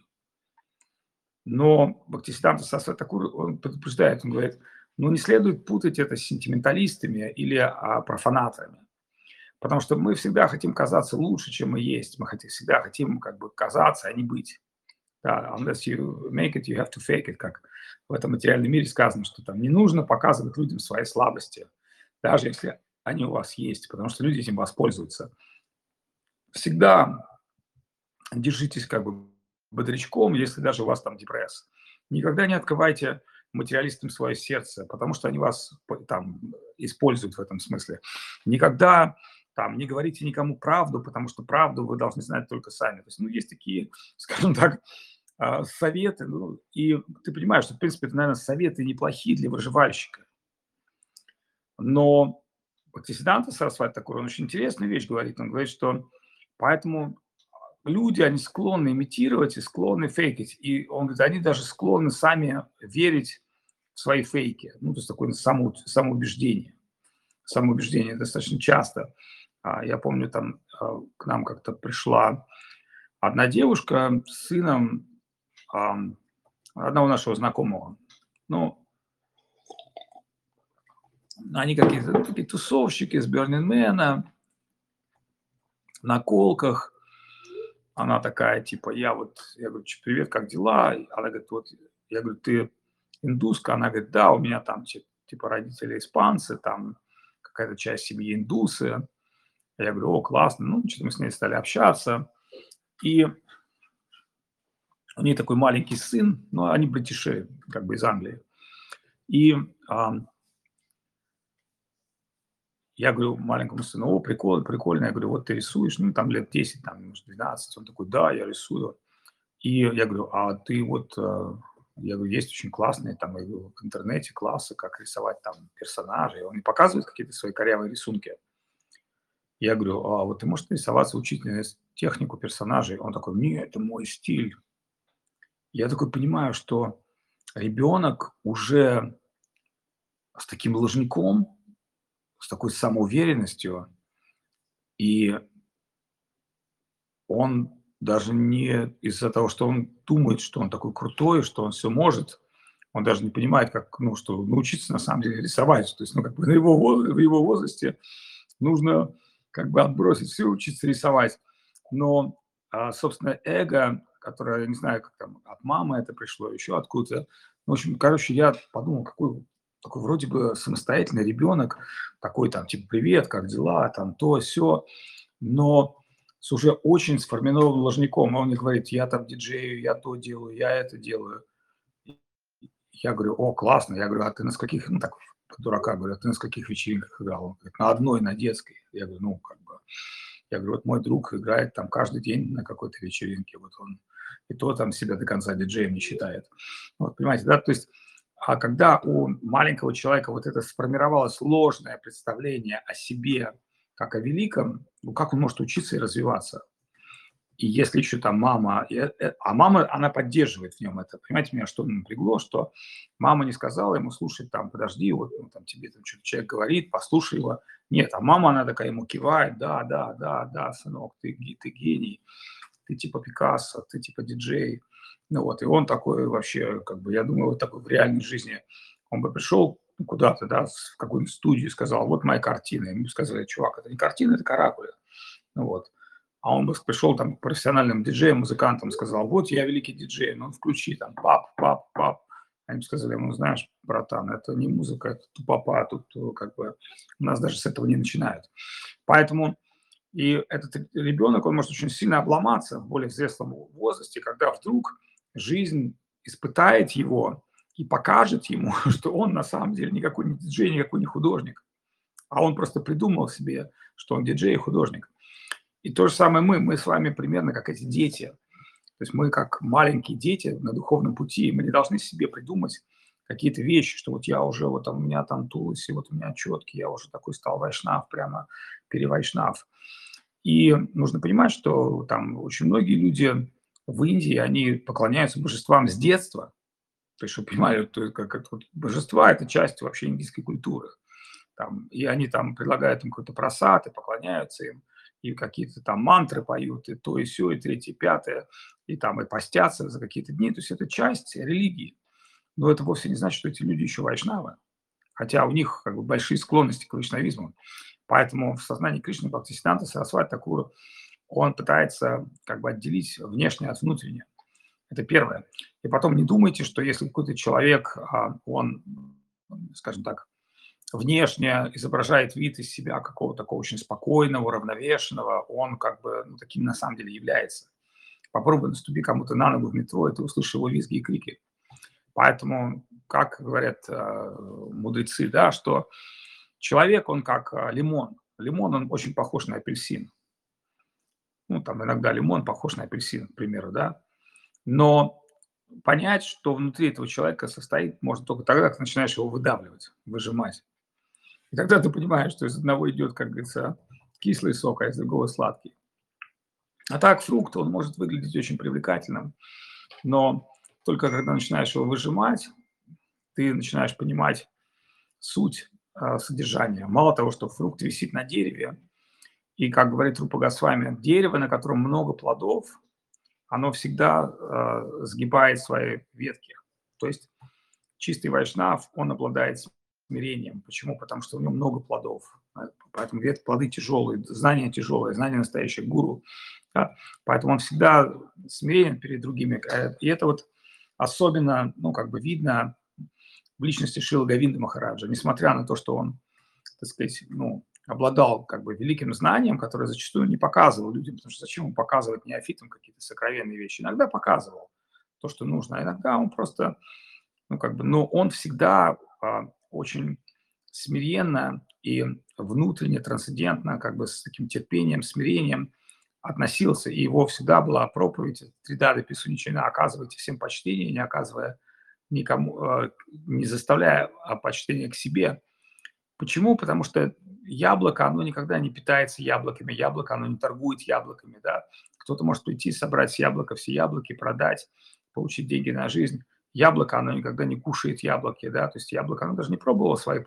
Но Бхактисиданта Сарасвати Такур, он предупреждает, он говорит: ну, не следует путать это с сентименталистами или а, профанаторами. Потому что мы всегда хотим казаться лучше, чем мы есть. Мы хотим, всегда хотим как бы казаться, а не быть. Да, unless you make it, you have to fake it, как в этом материальном мире сказано, что там не нужно показывать людям свои слабости, даже если они у вас есть, потому что люди этим воспользуются. Всегда держитесь как бы бодрячком, если даже у вас там депресс. Никогда не открывайте материалистам свое сердце, потому что они вас там используют в этом смысле. Никогда там не говорите никому правду, потому что правду вы должны знать только сами. То есть, ну, есть такие, скажем так, а, советы, ну, и ты понимаешь, что, в принципе, это, наверное, советы неплохие для выживальщика. Но Бхактисиданта Сарасвати Такур, он очень интересную вещь говорит. Он говорит, что поэтому люди, они склонны имитировать и склонны фейкить. И он говорит, они даже склонны сами верить в свои фейки. Ну, то есть такое само, самоубеждение. Самоубеждение достаточно часто. А, Я помню, там а, к нам как-то пришла одна девушка с сыном ам, одного нашего знакомого. Ну, они какие-то ну, такие тусовщики с Бернинмена, на колках. Она такая, типа, я вот, я говорю: привет, как дела? Она говорит: вот, я говорю: ты индуска? Она говорит: да, у меня там, типа, родители испанцы, там какая-то часть семьи индусы. Я говорю: о, классно. Ну, что-то мы с ней стали общаться. И у нее такой маленький сын, ну, они братиши, как бы из Англии. И а, я говорю маленькому сыну: о, прикольно, прикольно. Я говорю: вот ты рисуешь, ну, там лет десять, там, может, двенадцать. Он такой: да, я рисую. И я говорю: а ты вот, э, я говорю, есть очень классные там и в интернете классы, как рисовать там персонажей. Он мне показывает какие-то свои корявые рисунки. Я говорю: а вот ты можешь рисоваться учительница технику персонажей? Он такой: нет, это мой стиль. Я такой понимаю, что ребенок уже с таким ложником, с такой самоуверенностью, И он даже не из-за того, что он думает, что он такой крутой, что он все может, он даже не понимает, как, ну, что научиться на самом деле рисовать. То есть, ну, как бы на его, во- в его возрасте нужно как бы отбросить все, учиться рисовать. Но, а, собственно, эго, которое, я не знаю, как там от мамы это пришло, еще откуда-то. В общем, короче, я подумал, какой такой вроде бы самостоятельный ребенок, такой там, типа, привет, как дела, там, то, все, но с уже очень сформированным ложником. Он мне говорит, я там диджею, я то делаю, я это делаю. Я говорю, о, классно. Я говорю, а ты на скольких, ну так, под дурака говорю, а ты на скольких вечеринках играл? Он говорит, на одной, на детской. Я говорю, ну, как бы, я говорю, вот мой друг играет там каждый день на какой-то вечеринке, вот он и то там себя до конца диджеем не считает. Вот, понимаете, да, то есть, а когда у маленького человека вот это сформировалось ложное представление о себе как о великом, ну как он может учиться и развиваться? И если еще там мама, э, э, а мама, она поддерживает в нем это. Понимаете, меня что напрягло, что мама не сказала ему, слушай, там, подожди, вот ну, там тебе там что-то человек говорит, послушай его. Нет, а мама, она такая ему кивает, да, да, да, да, сынок, ты, ге- ты гений, ты типа Пикассо, ты типа диджей. Ну вот, и он такой вообще, как бы, я думаю, вот такой в реальной жизни, он бы пришел куда-то, да, в какую-нибудь студию и сказал, вот моя картина. Ему сказали, чувак, это не картина, это каракули. Ну вот. А он бы пришел там к профессиональным диджеям, музыкантам, сказал, вот я великий диджей, ну включи там пап, пап, пап. Они бы сказали ему, знаешь, братан, это не музыка, это тупопа, тут э, как бы у нас даже с этого не начинают. Поэтому и этот ребенок, он может очень сильно обломаться в более взрослом возрасте, когда вдруг жизнь испытает его и покажет ему, что он на самом деле никакой не диджей, никакой не художник, а он просто придумал себе, что он диджей и художник. И то же самое мы. Мы с вами примерно как эти дети. То есть мы как маленькие дети на духовном пути. Мы не должны себе придумать какие-то вещи, что вот я уже, вот там, у меня там тулоси, вот у меня четкий, я уже такой стал вайшнав, прямо перевайшнав. И нужно понимать, что там очень многие люди в Индии, они поклоняются божествам с детства. То есть, чтобы понимали, то есть, как, как вот божества– это часть вообще индийской культуры. Там, и они там предлагают им какой-то просад и поклоняются им, и какие-то там мантры поют, и то, и все, и третье, и пятое, и там и постятся за какие-то дни. То есть это часть религии. Но это вовсе не значит, что эти люди еще вайшнавы, хотя у них как бы большие склонности к вайшнавизму. Поэтому в сознании Кришны Бхактисиданта Сарасвати Такур, он пытается как бы отделить внешнее от внутреннего. Это первое. И потом не думайте, что если какой-то человек, а, он, скажем так, внешне изображает вид из себя какого-то такого очень спокойного, уравновешенного, он как бы ну, таким на самом деле является. Попробуй наступи кому-то на ногу в метро, и ты услышишь его визги и крики. Поэтому, как говорят э, мудрецы, да, что человек, он как э, лимон. Лимон, он очень похож на апельсин. Ну, там иногда лимон похож на апельсин, к примеру, да. Но понять, что внутри этого человека состоит, можно только тогда, когда начинаешь его выдавливать, выжимать. И тогда ты понимаешь, что из одного идет, как говорится, кислый сок, а из другого сладкий. А так фрукт, он может выглядеть очень привлекательным, но только когда начинаешь его выжимать, ты начинаешь понимать суть а, содержания. Мало того, что фрукт висит на дереве, и, как говорит Рупа Госвами, дерево, на котором много плодов, оно всегда э, сгибает свои ветки. То есть чистый вайшнав, он обладает смирением. Почему? Потому что у него много плодов. А, Поэтому вет, плоды тяжелые, знания тяжелые, знания настоящих гуру. Да? Поэтому он всегда смиренен перед другими. Э, И это вот особенно, ну, как бы видно в личности Шила Говинда Махараджа. Несмотря на то, что он, так сказать, ну, обладал как бы великим знанием, которое зачастую не показывал людям, потому что зачем ему показывать неофитам какие-то сокровенные вещи? Иногда показывал то, что нужно, а иногда он просто ну, как бы, но он всегда а, очень смиренно и внутренне, трансцендентно, как бы с таким терпением, смирением относился, и его всегда была проповедь «Тридады Писуничина», оказывайте всем почтение, не оказывая никому, э, не заставляя а, почтения к себе. Почему? Потому что яблоко, оно никогда не питается яблоками, яблоко, оно не торгует яблоками, да. Кто-то может прийти, собрать с яблока все яблоки, продать, получить деньги на жизнь. Яблоко, оно никогда не кушает яблоки, да, то есть яблоко, оно даже не пробовало свои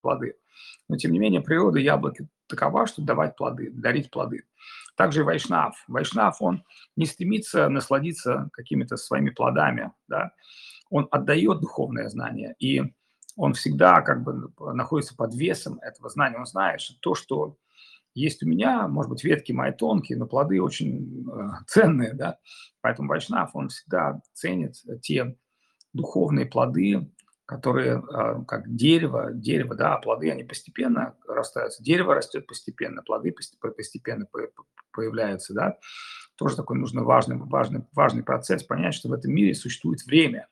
плоды. Но, тем не менее, природа яблоки такова, что давать плоды, дарить плоды. Также и вайшнав. Вайшнав, он не стремится насладиться какими-то своими плодами, да, он отдает духовное знание, и он всегда как бы находится под весом этого знания. Он знает, что то, что есть у меня, может быть, ветки мои тонкие, но плоды очень э, ценные, да. Поэтому вайшнав, он всегда ценит те духовные плоды, которые э, как дерево, дерево, да, а плоды, они постепенно растаются. Дерево растет постепенно, плоды постепенно, постепенно появляются, да. Тоже такой нужно важный, важный, важный процесс понять, что в этом мире существует время.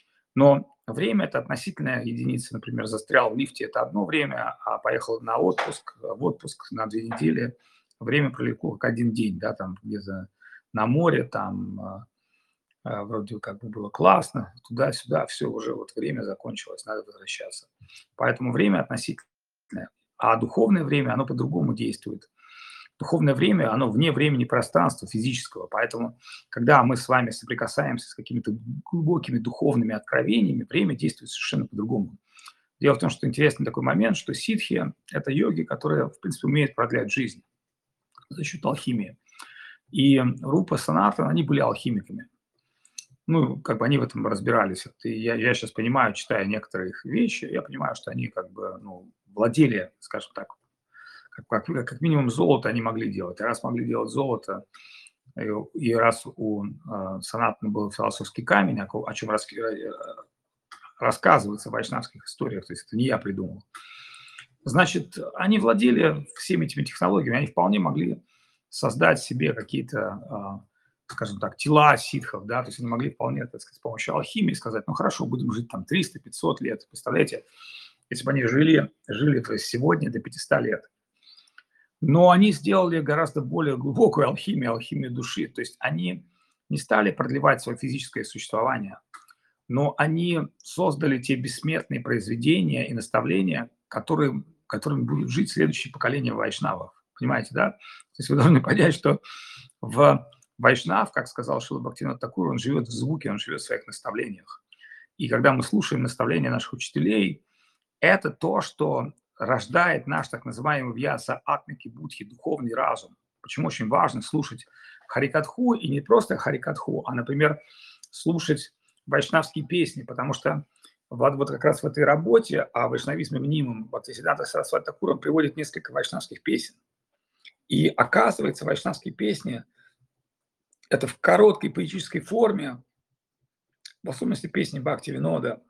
Но время – это относительная единица. Например, застрял в лифте – это одно время, а поехал на отпуск, в отпуск на две недели, время пролегло как один день, да, там где-то на море, там а, а, вроде как бы было классно, туда-сюда, все, уже вот время закончилось, надо возвращаться. Поэтому время относительное. А духовное время, оно по-другому действует. Духовное время, оно вне времени и пространства физического, поэтому, когда мы с вами соприкасаемся с какими-то глубокими духовными откровениями, время действует совершенно по-другому. Дело в том, что интересный такой момент, что ситхи – это йоги, которые, в принципе, умеют продлять жизнь за счет алхимии. И Рупа, Санатан, они были алхимиками. Ну, как бы они в этом разбирались. Вот и я, я сейчас понимаю, читая некоторые их вещи, я понимаю, что они как бы, ну, владели, скажем так, как, как, как минимум золото они могли делать. И раз могли делать золото, и, и раз у э, Санатана был философский камень, о, о чем рас, э, рассказывается в вайшнавских историях, то есть это не я придумал, значит, они владели всеми этими технологиями, они вполне могли создать себе какие-то, э, скажем так, тела ситхов, да, то есть они могли вполне, так сказать, с помощью алхимии сказать, ну хорошо, будем жить там триста-пятьсот лет, представляете, если бы они жили, жили то есть сегодня до пятисот лет. Но они сделали гораздо более глубокую алхимию, алхимию души. То есть они не стали продлевать свое физическое существование, но они создали те бессмертные произведения и наставления, которые, которыми будут жить следующие поколения вайшнавов. Понимаете, да? То есть вы должны понять, что в вайшнав, как сказал Шрила Бхактивинода Тхакур, он живет в звуке, он живет в своих наставлениях. И когда мы слушаем наставления наших учителей, это то, что рождает наш так называемый вьяса атмики будхи, духовный разум. Почему очень важно слушать харикатху, и не просто харикатху, а, например, слушать вайшнавские песни, потому что вот, вот как раз в этой работе о вайшнавизме мнимом Бхактисиддханта Сарасвати Тхакур приводит несколько вайшнавских песен. И оказывается, вайшнавские песни – это в короткой поэтической форме, в особенности песни Бхактивинода,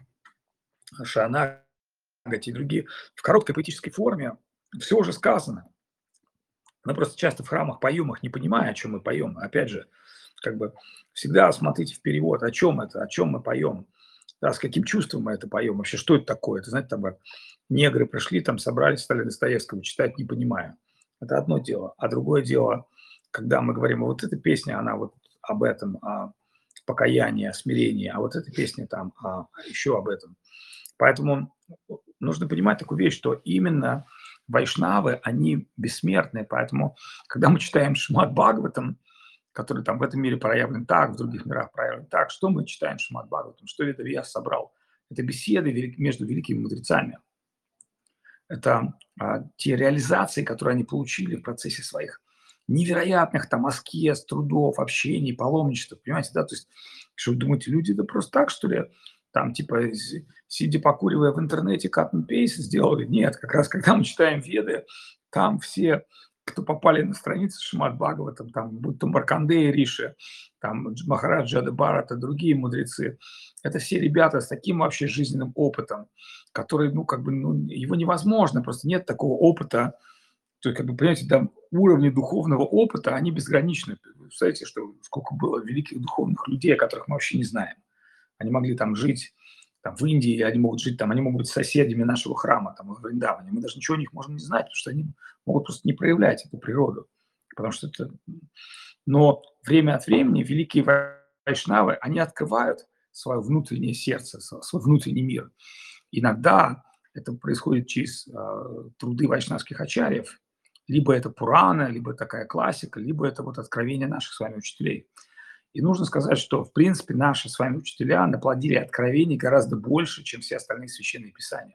Шана, и другие, в короткой поэтической форме все уже сказано. Мы просто часто в храмах поем их, не понимая, о чем мы поем. Опять же, как бы всегда смотрите в перевод, о чем это, о чем мы поем, да, с каким чувством мы это поем, вообще, что это такое. Это, знаете, там негры пришли, там собрались, стали Достоевского читать, не понимая. Это одно дело. А другое дело, когда мы говорим, вот эта песня, она вот об этом, о покаянии, о смирении, а вот эта песня там а, еще об этом. Поэтому нужно понимать такую вещь, что именно вайшнавы, они бессмертные. Поэтому, когда мы читаем Шримад Бхагаватам, который там в этом мире проявлен так, в других мирах проявлен так, что мы читаем Шримад Бхагаватам? Что Ведавьяс собрал? Это беседы между великими мудрецами. Это а, те реализации, которые они получили в процессе своих невероятных там аскез, трудов, общений, паломничества, понимаете, да, то есть, что вы думаете, люди это просто так, что ли, там, типа, сидя покуривая в интернете cut and paste сделали? Нет, как раз когда мы читаем Веды, там все, кто попали на страницу Шримад Бхагаватам, там, будь то Маркандея Риши, там, Махараджа Джада Бхарата, другие мудрецы, это все ребята с таким вообще жизненным опытом, который, ну, как бы, ну, его невозможно, просто нет такого опыта. То есть, как бы, понимаете, там уровни духовного опыта, они безграничны. Вы представляете, что сколько было великих духовных людей, о которых мы вообще не знаем. Они могли там жить там, в Индии, они могут жить там, они могут быть соседями нашего храма, там, в Вриндаване. Мы даже ничего о них можем не знать, потому что они могут просто не проявлять эту природу. Потому что это... Но время от времени великие вайшнавы, они открывают свое внутреннее сердце, свой внутренний мир. Иногда это происходит через э, труды вайшнавских ачарьев. Либо это Пурана, либо такая классика, либо это вот откровение наших с вами учителей. И нужно сказать, что, в принципе, наши с вами учителя наплодили откровений гораздо больше, чем все остальные священные писания.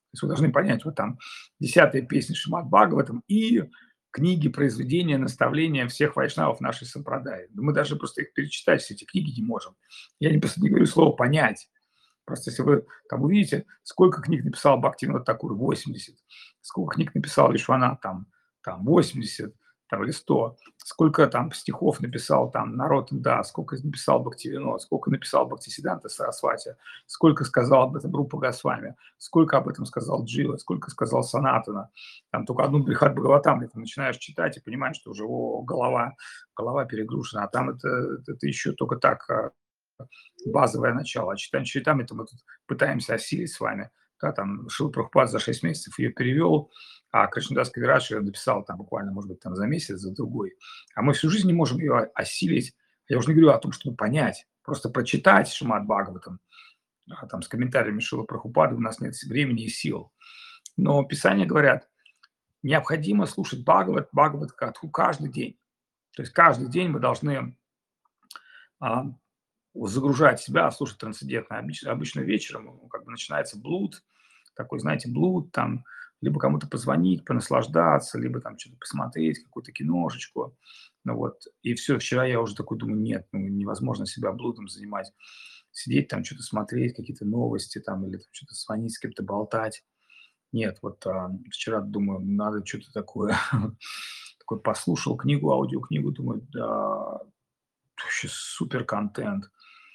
есть вы должны понять, вот там десятая песня Шримад Бхагаватам и книги, произведения, наставления всех вайшнавов нашей сампрадаи. Мы даже просто их перечитать, все эти книги не можем. Я не, просто не говорю слово «понять». Просто если вы там увидите, сколько книг написал Бхактивинода Такур, восемьдесят, сколько книг написал Вишванат, там, там восемьдесят, там, или сто, сколько там стихов написал там Наротан Дас, сколько написал Бхактивинод, сколько написал Бхактисиданта Сарасвати, сколько сказал об этом Рупа Госвами, сколько об этом сказал Джива, сколько сказал Санатана. Там только одну Брихат Бхагаватам ты начинаешь читать и понимаешь, что уже о, голова, голова перегружена, а там это, это, это еще только так базовое начало. А читать читами это мы тут пытаемся осилить с вами. Да, там Шрила Прабхупад за шесть месяцев ее перевел, а Кришнадас Кавирадж ее написал там буквально, может быть, там за месяц, за другой. А мы всю жизнь не можем ее осилить. Я уже не говорю о том, чтобы понять. Просто прочитать Шримад Бхагаватам, а там с комментариями Шрила Прабхупады у нас нет времени и сил. Но Писания говорят, необходимо слушать Бхагават, Бхагават Катху каждый день. То есть каждый день мы должны а, загружать себя, слушать трансцендентное. Обычно, обычно вечером ну, как бы начинается блуд, такой, знаете, блуд, там, либо кому-то позвонить, понаслаждаться, либо там что-то посмотреть, какую-то киношечку. Ну вот, и все, вчера я уже такой думаю, нет, ну, невозможно себя блудом занимать. Сидеть там, что-то смотреть, какие-то новости там, или там, что-то звонить, с кем-то болтать. Нет, вот а, вчера думаю, надо что-то такое, такой послушал книгу, аудиокнигу, думаю, да, вообще супер контент.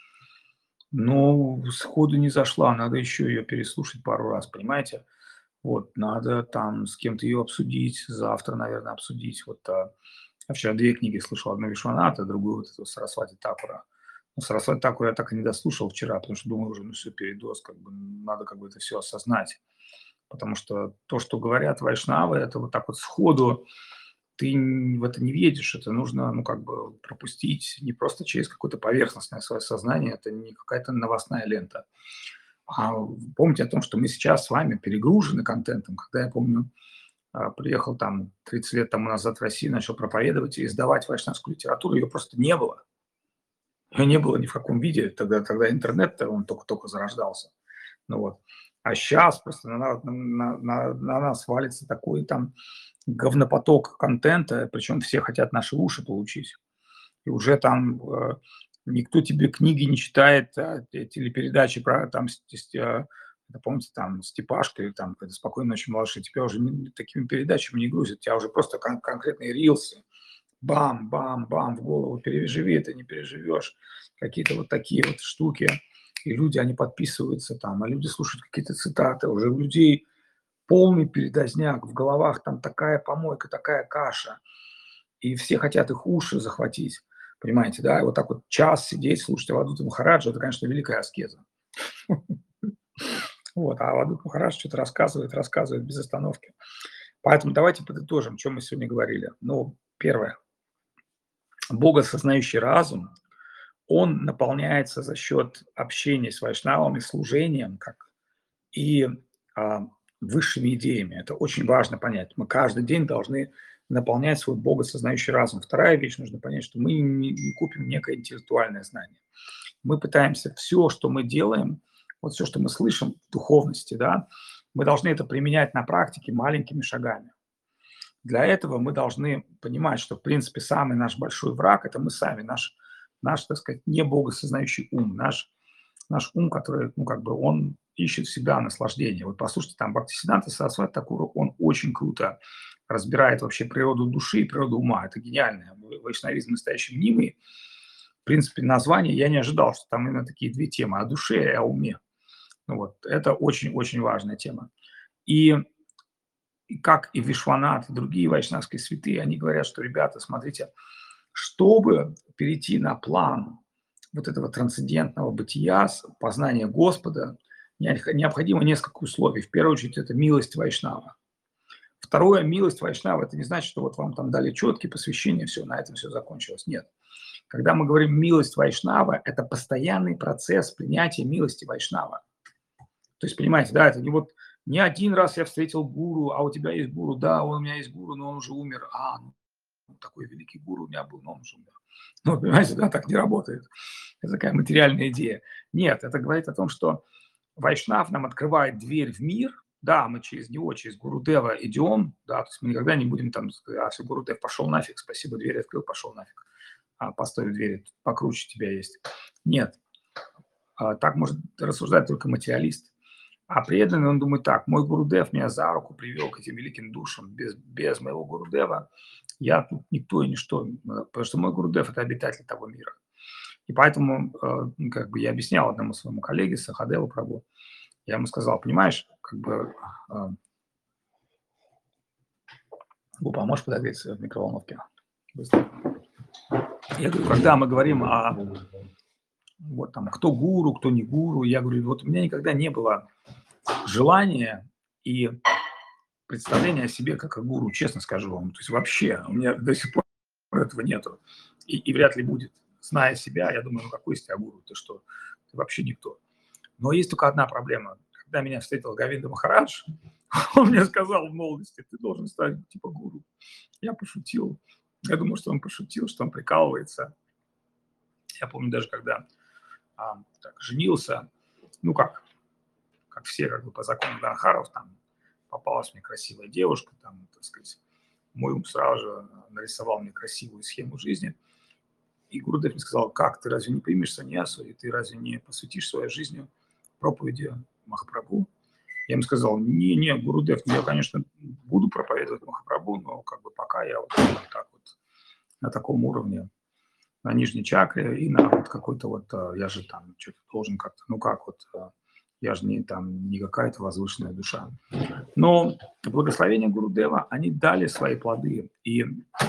Но сходу не зашла, надо еще ее переслушать пару раз, понимаете? Вот, надо там с кем-то ее обсудить, завтра, наверное, обсудить. Вот, а, я вчера две книги слушал, одну Вишваната, другую вот эту Сарасвати Такура. Ну, Сарасвати Такура я так и не дослушал вчера, потому что думаю уже, ну все, передоз, как бы надо как бы это все осознать. Потому что то, что говорят вайшнавы, это вот так вот сходу ты н- в это не въедешь, это нужно, ну, как бы пропустить не просто через какое-то поверхностное свое сознание, это не какая-то новостная лента. А помните о том, что мы сейчас с вами перегружены контентом. Когда я помню, а, приехал там тридцать лет тому назад в Россию, начал проповедовать и издавать вайшнавскую литературу, ее просто не было. Ее не было ни в каком виде. Тогда, тогда интернет, он только-только зарождался. Ну вот. А сейчас просто на, на, на, на нас валится такой там говнопоток контента, причем все хотят наши уши получить. И уже там э, никто тебе книги не читает, а, те- телепередачи про там, с- с- э, это, помните, там Степашка или там это «Спокойной ночи, малыши», тебя уже не- такими передачами не грузят, тебя уже просто кон- конкретные рилсы, бам, бам, бам, в голову, переживи это, не переживешь, какие-то вот такие вот штуки. И люди, они подписываются там, а люди слушают какие-то цитаты, уже у людей полный передозняк, в головах там такая помойка, такая каша, и все хотят их уши захватить, понимаете, да, и вот так вот час сидеть, слушать Авадута Махараджа, это, конечно, великая аскеза. Вот, а Авадут Махарадж что-то рассказывает, рассказывает без остановки. Поэтому давайте подытожим, о чем мы сегодня говорили. Ну, первое. Богосознающий разум, он наполняется за счет общения с вайшнавами, служением, как и а, высшими идеями. Это очень важно понять. Мы каждый день должны наполнять свой богосознающий разум. Вторая вещь, нужно понять, что мы не, не купим некое интеллектуальное знание. Мы пытаемся все, что мы делаем, вот все, что мы слышим в духовности, да, мы должны это применять на практике маленькими шагами. Для этого мы должны понимать, что, в принципе, самый наш большой враг – это мы сами, наш, наш, так сказать, не богосознающий ум, наш, наш ум, который, ну, как бы, он ищет всегда наслаждение. Вот послушайте, там Бхактисиданта Сарасвати Такур, он очень круто разбирает вообще природу души и природу ума. Это гениально. Вайшнавизм настоящий мнимый. В принципе, название я не ожидал, что там именно такие две темы – о душе и о уме. Ну, вот, это очень-очень важная тема. И и как и Вишванат, и другие вайшнавские святые, они говорят, что, ребята, смотрите, чтобы перейти на план вот этого трансцендентного бытия, познания Господа, необходимо несколько условий. В первую очередь, это милость Вайшнава. Второе, милость Вайшнава, это не значит, что вот вам там дали четкие посвящения, все, на этом все закончилось. Нет. Когда мы говорим милость Вайшнава, это постоянный процесс принятия милости Вайшнава. То есть, понимаете, да, это не вот не один раз я встретил гуру, а у тебя есть гуру, да, он у меня есть гуру, но он уже умер. А, ну, такой великий гуру у меня был, но он уже умер. Ну, понимаете, да, так не работает. Это такая материальная идея. Нет, это говорит о том, что Вайшнав нам открывает дверь в мир, да, мы через него, через Гурудева идем, да, то есть мы никогда не будем там, а все, Гурудев пошел нафиг, спасибо, дверь открыл, пошел нафиг, а, постой в двери, покруче тебя есть. Нет, а, так может рассуждать только материалист. А преданный, он думает так: мой Гурудев меня за руку привел к этим великим душам. Без, без моего Гурудева я тут никто и ничто. Потому что мой Гурудев – это обитатель того мира. И поэтому э, ну, как бы я объяснял одному своему коллеге, Сахадеву Прабу, я ему сказал: понимаешь, как бы, э, Гупа, можешь подогреть в микроволновке? Быстро. Я говорю, когда мы говорим о вот там, кто гуру, кто не гуру, я говорю, вот у меня никогда не было желания и представления о себе как о гуру, честно скажу вам. То есть вообще у меня до сих пор этого нету. И, и вряд ли будет. Зная себя, я думаю, ну какой из тебя гуру? Ты что? Ты вообще никто. Но есть только одна проблема. Когда меня встретил Говинда Махарадж, он мне сказал в молодости: ты должен стать типа гуру. Я пошутил. Я думаю, что он пошутил, что он прикалывается. Я помню даже, когда а, так, женился, ну как, как все, как бы по закону Ганхаров, там попалась мне красивая девушка, там, так сказать, мой ум сразу же нарисовал мне красивую схему жизни. И Гурудев мне сказал: как, ты разве не примешь саньясу, и ты разве не посвятишь свою жизнь проповеди Махапрабху? Я ему сказал: не-не, Гурудев, я, конечно, буду проповедовать Махапрабху, но как бы пока я вот так вот на таком уровне, на нижней чакре и на вот какой-то вот, я же там что-то должен как-то, ну как вот, я же не там не какая-то возвышенная душа. Но благословения Гурудева, они дали свои плоды, и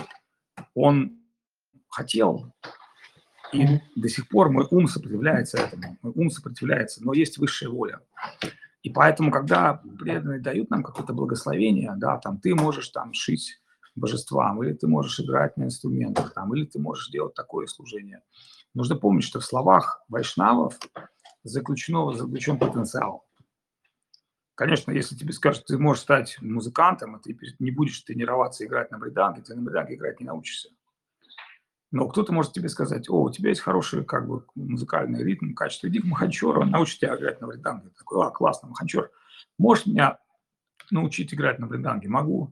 он хотел, и до сих пор мой ум сопротивляется этому, мой ум сопротивляется, но есть высшая воля. И поэтому, когда преданные дают нам какое-то благословение, да, там ты можешь там шить божествам, или ты можешь играть на инструментах, там, или ты можешь делать такое служение. Нужно помнить, что в словах вайшнавов заключено, заключен потенциал. Конечно, если тебе скажут, ты можешь стать музыкантом, и ты не будешь тренироваться играть на бриданге, ты на бриданге играть не научишься. Но кто-то может тебе сказать: о, у тебя есть хороший как бы музыкальный ритм, качество, иди к маханчору, он научит тебя играть на бриданге. Ты такой: а, классно, маханчор, можешь меня научить играть на бриданге? Могу.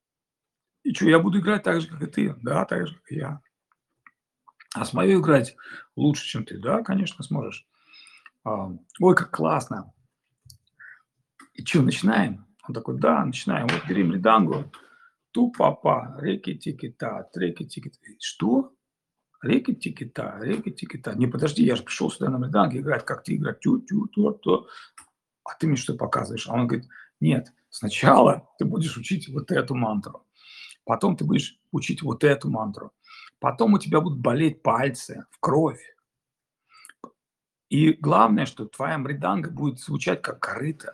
И что, я буду играть так же, как и ты? Да, так же, как и я. А смогу играть лучше, чем ты? Да, конечно, сможешь. А, ой, как классно. И что, начинаем? Он такой: да, начинаем. Вот бери бредангу. Ту-папа, реки-тики-та, треки-тики-та. Что? Реки-тики-та, реки-тики-та. Не, подожди, я же пришел сюда на бреданге играть, как ты играть. Тю-тю-ту-ту. А ты мне что показываешь? А он говорит: нет, сначала ты будешь учить вот эту мантру. Потом ты будешь учить вот эту мантру. Потом у тебя будут болеть пальцы в кровь. И главное, что твоя мриданга будет звучать как корыто.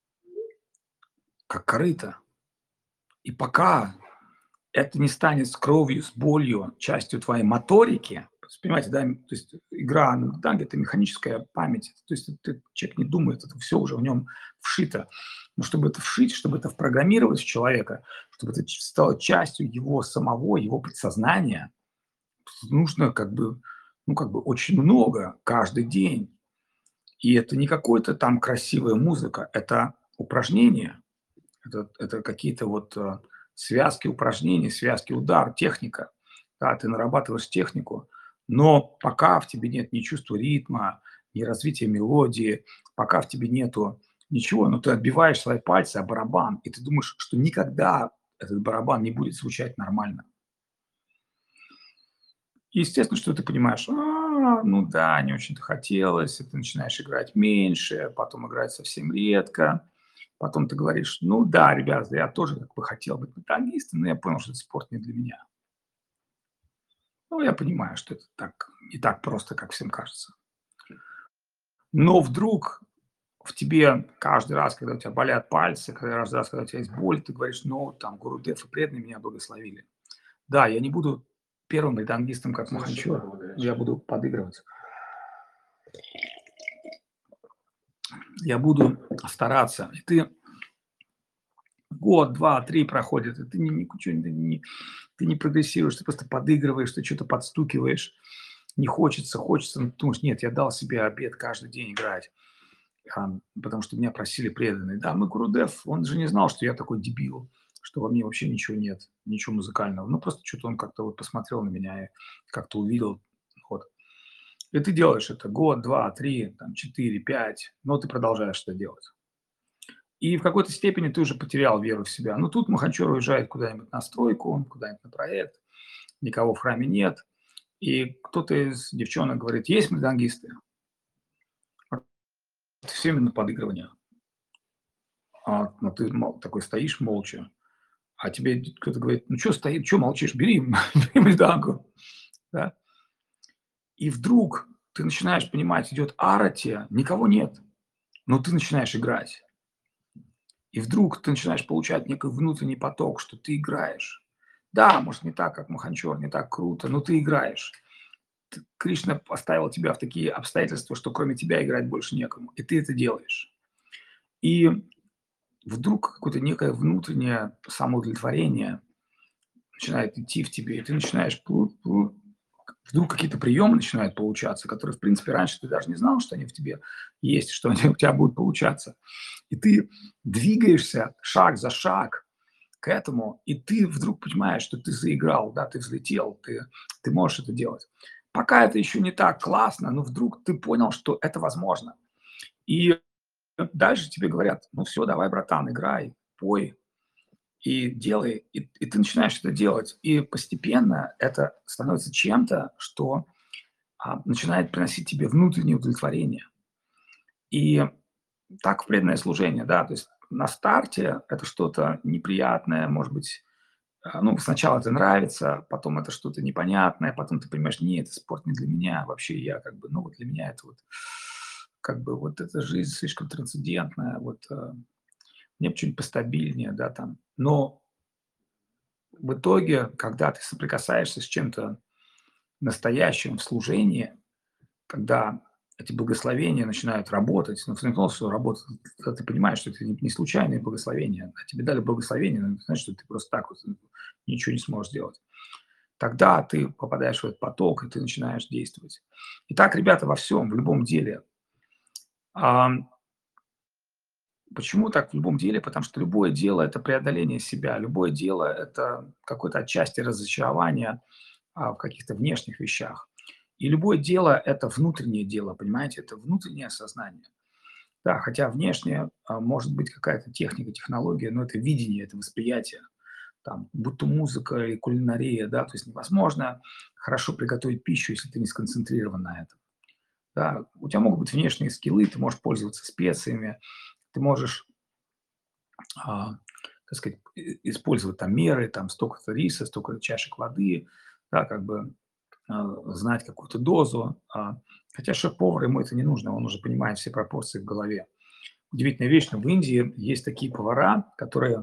Как корыто. И пока это не станет с кровью, с болью частью твоей моторики, понимаете, да, то есть игра на мриданге – это механическая память. То есть ты, человек не думает, это все уже в нем вшито. Но чтобы это вшить, чтобы это впрограммировать в человека, чтобы это стало частью его самого, его подсознания, нужно как бы, ну, как бы очень много каждый день. И это не какая-то там красивая музыка, это упражнения, это, это какие-то вот э, связки упражнений, связки удар, техника. Да, ты нарабатываешь технику, но пока в тебе нет ни чувства ритма, ни развития мелодии, пока в тебе нету ничего, но ты отбиваешь свои пальцы о барабан, и ты думаешь, что никогда этот барабан не будет звучать нормально. Естественно, что ты понимаешь: а, ну да, не очень-то хотелось, и ты начинаешь играть меньше, потом играть совсем редко. Потом ты говоришь: ну да, ребята, я тоже как бы хотел быть металлистом, но я понял, что этот спорт не для меня. Ну, я понимаю, что это так не так просто, как всем кажется. Но вдруг в тебе каждый раз, когда у тебя болят пальцы, каждый раз, когда у тебя есть боль, ты говоришь: ну, там, Гурудев и преданные меня благословили. Да, я не буду первым рядангистом, как Маханчор, я буду подыгрывать. Я буду стараться. И ты год, два, три проходит, и ты не, ничего, не, не, ты не прогрессируешь, ты просто подыгрываешь, ты что-то подстукиваешь. Не хочется, хочется, но ты думаешь: нет, я дал себе обед каждый день играть. а, потому что меня просили преданные. Да, мы Гурудев, он же не знал, что я такой дебил, что во мне вообще ничего нет, ничего музыкального. Ну, просто что-то он как-то вот посмотрел на меня и как-то увидел. Вот. И ты делаешь это год, два, три, там, четыре, пять, но ты продолжаешь это делать. И в какой-то степени ты уже потерял веру в себя. Ну, тут Махачер уезжает куда-нибудь на стройку, куда-нибудь на проект, никого в храме нет. И кто-то из девчонок говорит, есть мridangисты? Это все именно подыгрывание. А, ну, ты мол- такой стоишь молча, а тебе кто-то говорит, ну что стоит, что молчишь, бери, бери мридангу. Да? И вдруг ты начинаешь понимать, идет арати, никого нет, но ты начинаешь играть. И вдруг ты начинаешь получать некий внутренний поток, что ты играешь. Да, может, не так, как Маханчор, не так круто, но ты играешь. Т- Кришна поставил тебя в такие обстоятельства, что кроме тебя играть больше некому. И ты это делаешь. И вдруг какое-то некое внутреннее самоудовлетворение начинает идти в тебе, и ты начинаешь плу- плу- вдруг какие-то приемы начинают получаться, которые, в принципе, раньше ты даже не знал, что они в тебе есть, что они у тебя будут получаться. И ты двигаешься шаг за шаг к этому, и ты вдруг понимаешь, что ты заиграл, да, ты взлетел, ты, ты можешь это делать. Пока это еще не так классно, но вдруг ты понял, что это возможно. И дальше тебе говорят, ну все, давай, братан, играй, пой, и делай, и, и ты начинаешь это делать. И постепенно это становится чем-то, что а, начинает приносить тебе внутреннее удовлетворение. И так в преданное служение, да, то есть на старте это что-то неприятное, может быть, а, ну, сначала это нравится, потом это что-то непонятное, потом ты понимаешь, нет, это спорт не для меня, вообще я как бы, ну, вот для меня это вот, как бы вот эта жизнь слишком трансцендентная, вот э, мне бы что-нибудь постабильнее, да, там. Но в итоге, когда ты соприкасаешься с чем-то настоящим в служении, когда эти благословения начинают работать, ну, в том, что работают, когда ты понимаешь, что это не не случайные благословения, а тебе дали благословение, но не значит, что ты просто так вот ничего не сможешь сделать. Тогда ты попадаешь в этот поток, и ты начинаешь действовать. Итак, ребята, во всем, в любом деле. Ам, почему так в любом деле? Потому что любое дело – это преодоление себя, любое дело – это какое-то отчасти разочарование а, в каких-то внешних вещах. И любое дело – это внутреннее дело, понимаете, это внутреннее сознание. Да, хотя внешне а, может быть какая-то техника, технология, но это видение, это восприятие, там, будь то музыка или кулинария, да, то есть невозможно хорошо приготовить пищу, если ты не сконцентрирован на этом. Да, у тебя могут быть внешние скиллы, ты можешь пользоваться специями, ты можешь, а, так сказать, и- использовать там меры, там столько-то риса, столько чашек воды, да, как бы а, знать какую-то дозу. а. Хотя шеф-повар, ему это не нужно, он уже понимает все пропорции в голове. Удивительная вещь, но в Индии есть такие повара, которые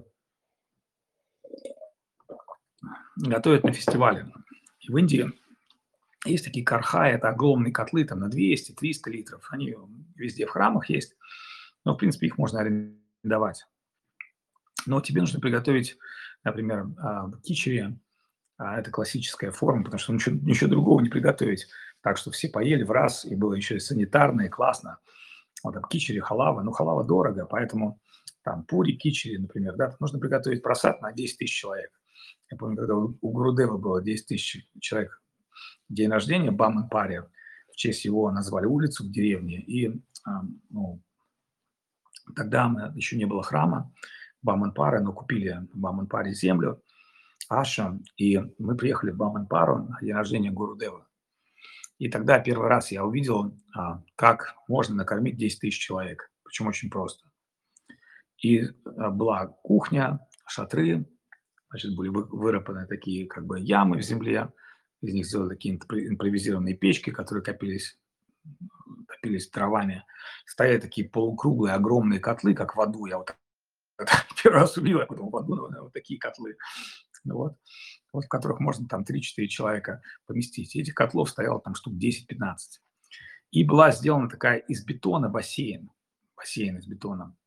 готовят на фестивале. И в Индии есть такие кархаи, это огромные котлы там на двести-триста литров. Они везде в храмах есть, но, в принципе, их можно арендовать. Но тебе нужно приготовить, например, а, кичери, а, это классическая форма, потому что ничего, ничего другого не приготовить. Так что все поели в раз, и было еще и санитарно, и классно. Вот там кичери, халава. Ну, халава дорого, поэтому там пури, кичери, например, да, нужно приготовить просад на десять тысяч человек. Я помню, когда у у Гурудева было десять тысяч человек день рождения, Баман Пари, в честь его назвали улицу в деревне, и а, ну, тогда мы, еще не было храма Баман-Пары, но купили в Баман-Паре землю, Аша, и мы приехали в Баман-Пару на день рождения Гурудева. И тогда первый раз я увидел, а, как можно накормить десять тысяч человек, причем очень просто. И а, была кухня, шатры, значит, были вы- вырыпаны такие как бы ямы в земле, из них сделали такие импро- импровизированные печки, которые копились, топились дровами. Стояли такие полукруглые огромные котлы, как в аду. Я вот первый раз увидел, я подумал, в аду, наверное, вот такие котлы. Ну вот, вот в которых можно там три-четыре человека поместить. И этих котлов стояло там штук десять-пятнадцать. И была сделана такая из бетона бассейн. Бассейн из бетона.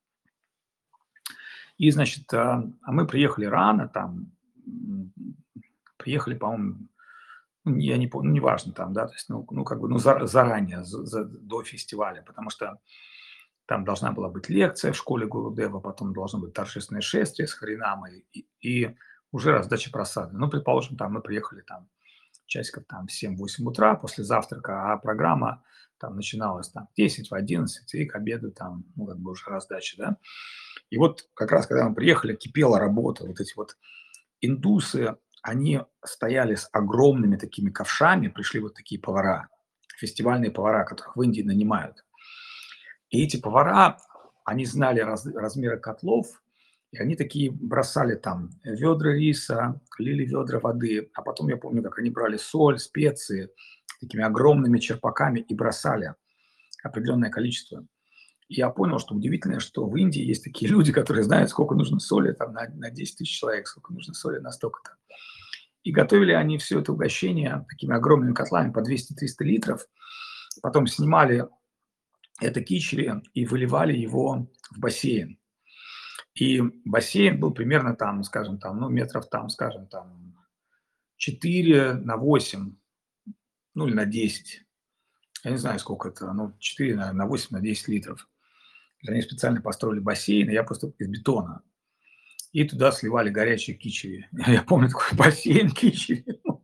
И, значит, а, а мы приехали рано, там, м, приехали, по-моему, ну, я не помню, ну, неважно там, да, то есть, ну, ну как бы, ну, за- заранее, за- за- до фестиваля, потому что Там должна была быть лекция в школе Гурудева, потом должно быть торжественное шествие с Харинамой и, и уже раздача просады. Ну, предположим, там мы приехали там часиков там в семь-восемь утра после завтрака, а программа там начиналась там в десять, в одиннадцать, и к обеду там, ну, как бы уже раздача, да. И вот как раз, когда мы приехали, кипела работа, вот эти вот индусы, они стояли с огромными такими ковшами, пришли вот такие повара, фестивальные повара, которых в Индии нанимают. И эти повара, они знали раз, размеры котлов, и они такие бросали там ведра риса, лили ведра воды, а потом я помню, как они брали соль, специи такими огромными черпаками и бросали определенное количество. И я понял, что удивительно, что в Индии есть такие люди, которые знают, сколько нужно соли там, на, на десять тысяч человек, сколько нужно соли на столько-то. И готовили они все это угощение такими огромными котлами по двести-триста литров. Потом снимали это кичери и выливали его в бассейн. И бассейн был примерно там, скажем, там, ну, метров там, скажем, там четыре на восемь, ну, или на десять. Я не знаю, сколько это, ну, четыре на, на восемь, на десять литров. Для них специально построили бассейн, и я просто из бетона. И туда сливали горячие кичери. Я помню такой бассейн кичери.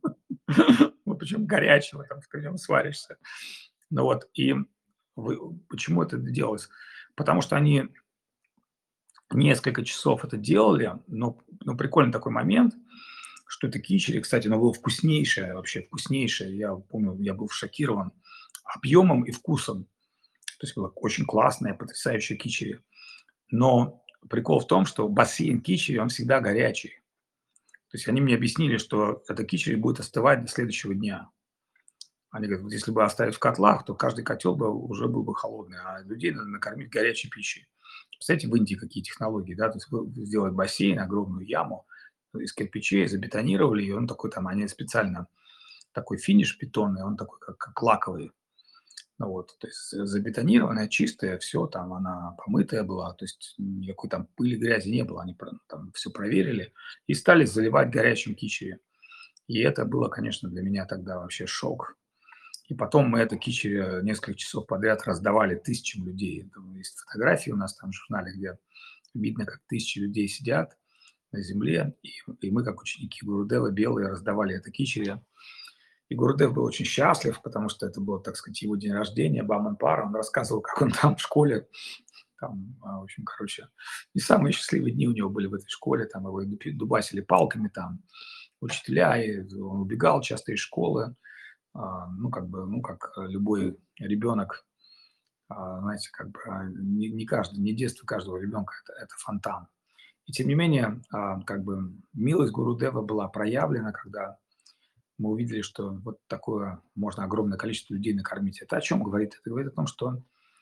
Ну, причем горячего, там, в нем сваришься. Ну вот, и вы, почему это делалось? Потому что они несколько часов это делали, но, но прикольный такой момент, что это кичери, кстати, оно было вкуснейшее, вообще вкуснейшее. Я помню, я был шокирован объемом и вкусом. То есть было очень классное, потрясающее кичери. Но прикол в том, что бассейн кичери, он всегда горячий. То есть они мне объяснили, что это кичери будет остывать до следующего дня. Они говорят, вот если бы оставить в котлах, то каждый котел бы уже был бы холодный, а людей надо накормить горячей пищей. Представляете, в Индии какие технологии, да, то есть вы- сделать бассейн, огромную яму из кирпичей, забетонировали, и он такой там, они специально такой финиш бетонный, он такой как, как лаковый. Ну вот, то есть забетонированная, чистая, все, там она помытая была, то есть никакой там пыли, грязи не было, они про- там все проверили и стали заливать горячим кичери. И это было, конечно, для меня тогда вообще шок. И потом мы это кичери несколько часов подряд раздавали тысячам людей. Там есть фотографии у нас там в журнале, где видно, как тысячи людей сидят на земле, и, и мы, как ученики Гурудева, белые, раздавали это кичери. И Гурудев был очень счастлив, потому что это был, так сказать, его день рождения, Баман Пара. Он рассказывал, как он там в школе, там, а, в общем, короче, не самые счастливые дни у него были в этой школе, там его дубасили палками, там, учителя, и он убегал часто из школы, а, ну, как бы, ну, как любой ребенок, а, знаете, как бы а, не, не каждый, не детство каждого ребенка это, это фонтан. И тем не менее, а, как бы милость Гурудева была проявлена, когда мы увидели, что вот такое можно огромное количество людей накормить. Это о чем говорит? Это говорит о том, что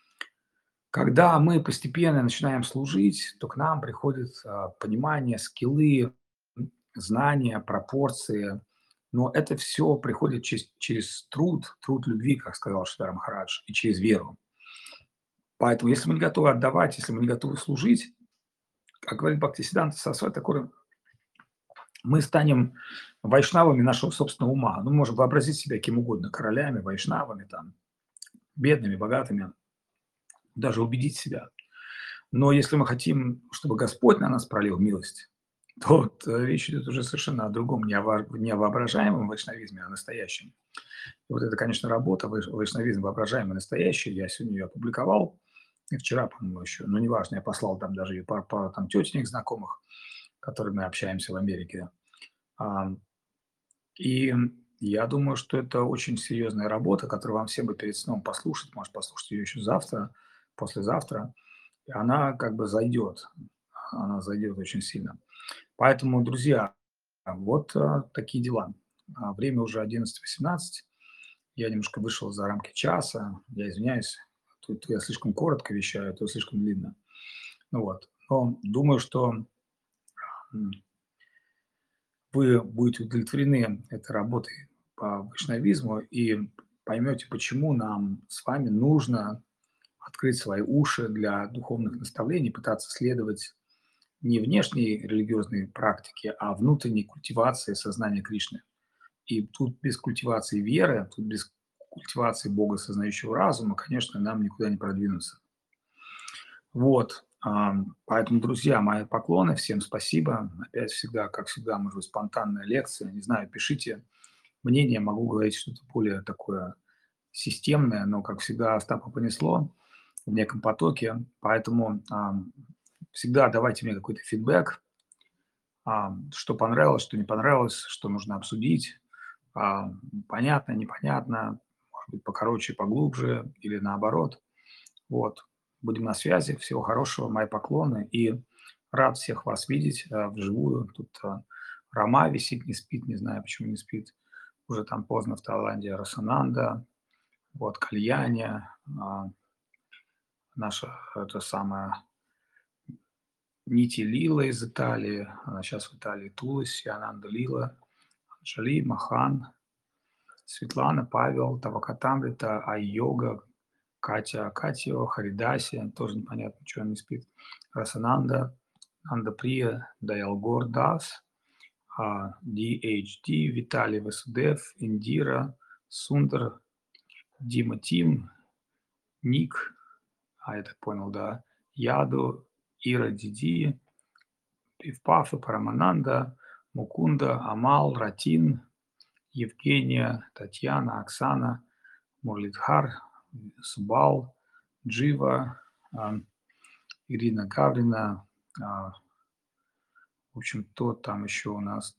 когда мы постепенно начинаем служить, то к нам приходит а, понимание, скиллы, м, знания, пропорции. Но это все приходит через, через труд, труд любви, как сказал Шридар Махарадж, и через веру. Поэтому, если мы не готовы отдавать, если мы не готовы служить, как говорит Бхактисиданта Сарасвати Такур, мы станем вайшнавами нашего собственного ума. Ну, мы можем вообразить себя кем угодно, королями, вайшнавами, там, бедными, богатыми, даже убедить себя. Но если мы хотим, чтобы Господь на нас пролил милость, то вот э, речь идет уже совершенно о другом, не о, во- не о воображаемом вайшнавизме, а о настоящем. И вот это, конечно, работа, вайш- вайшнавизм воображаемый, настоящий. Я сегодня ее опубликовал, и вчера, по-моему, еще, но неважно, я послал там даже и пару, пару там тетенек знакомых, с которыми общаемся в Америке. А, И я думаю, что это очень серьезная работа, которую вам всем бы перед сном послушать, может, послушать ее еще завтра, послезавтра, и она как бы зайдет, она зайдет очень сильно. Поэтому, друзья, вот а, такие дела. А, Время уже одиннадцать восемнадцать, я немножко вышел за рамки часа, я извиняюсь, тут я слишком коротко вещаю, то слишком длинно. Ну вот, но думаю, что м, вы будете удовлетворены этой работой по вайшнавизму и поймете, почему нам с вами нужно открыть свои уши для духовных наставлений, пытаться следовать не внешней религиозной практике, а внутренней культивации сознания Кришны. И тут без культивации веры, тут без культивации Бога, сознающего разума, конечно, нам никуда не продвинуться. Вот, ам, поэтому, друзья, мои поклоны, всем спасибо. Опять всегда, как всегда, может быть, спонтанная лекция. Не знаю, пишите мнение, могу говорить что-то более такое системное, но, как всегда, Остапа понесло в неком потоке. Поэтому ам, всегда давайте мне какой-то фидбэк, ам, что понравилось, что не понравилось, что нужно обсудить. А, понятно, непонятно, может быть, покороче, поглубже или наоборот. Вот. Будем на связи. Всего хорошего. Мои поклоны. И рад всех вас видеть а, вживую. Тут а, Рома висит, не спит. Не знаю, почему не спит. Уже там поздно в Таиланде. Росананда. Вот, Кальяне. а, наша, это самая, Нити Лила из Италии. Она сейчас в Италии. Туласи, Ананда Лила. Анжали, Махан. Светлана, Павел, Тавакатамрита, Ай-йога, Катя Акатьева, Харидаси, тоже непонятно, что он не спит, Расананда, Андаприя, Дайлгор Дас, а, ди эйч ди, Виталий Васудев, Индира, Сундар, Дима Тим, Ник, а я так понял, да, Яду, Ира Диди, Пивпафа, Парамананда, Мукунда, Амал, Ратин, Евгения, Татьяна, Оксана, Мурлитхар, Субал, Джива, а, Ирина Гаврина, а, в общем, кто там еще у нас?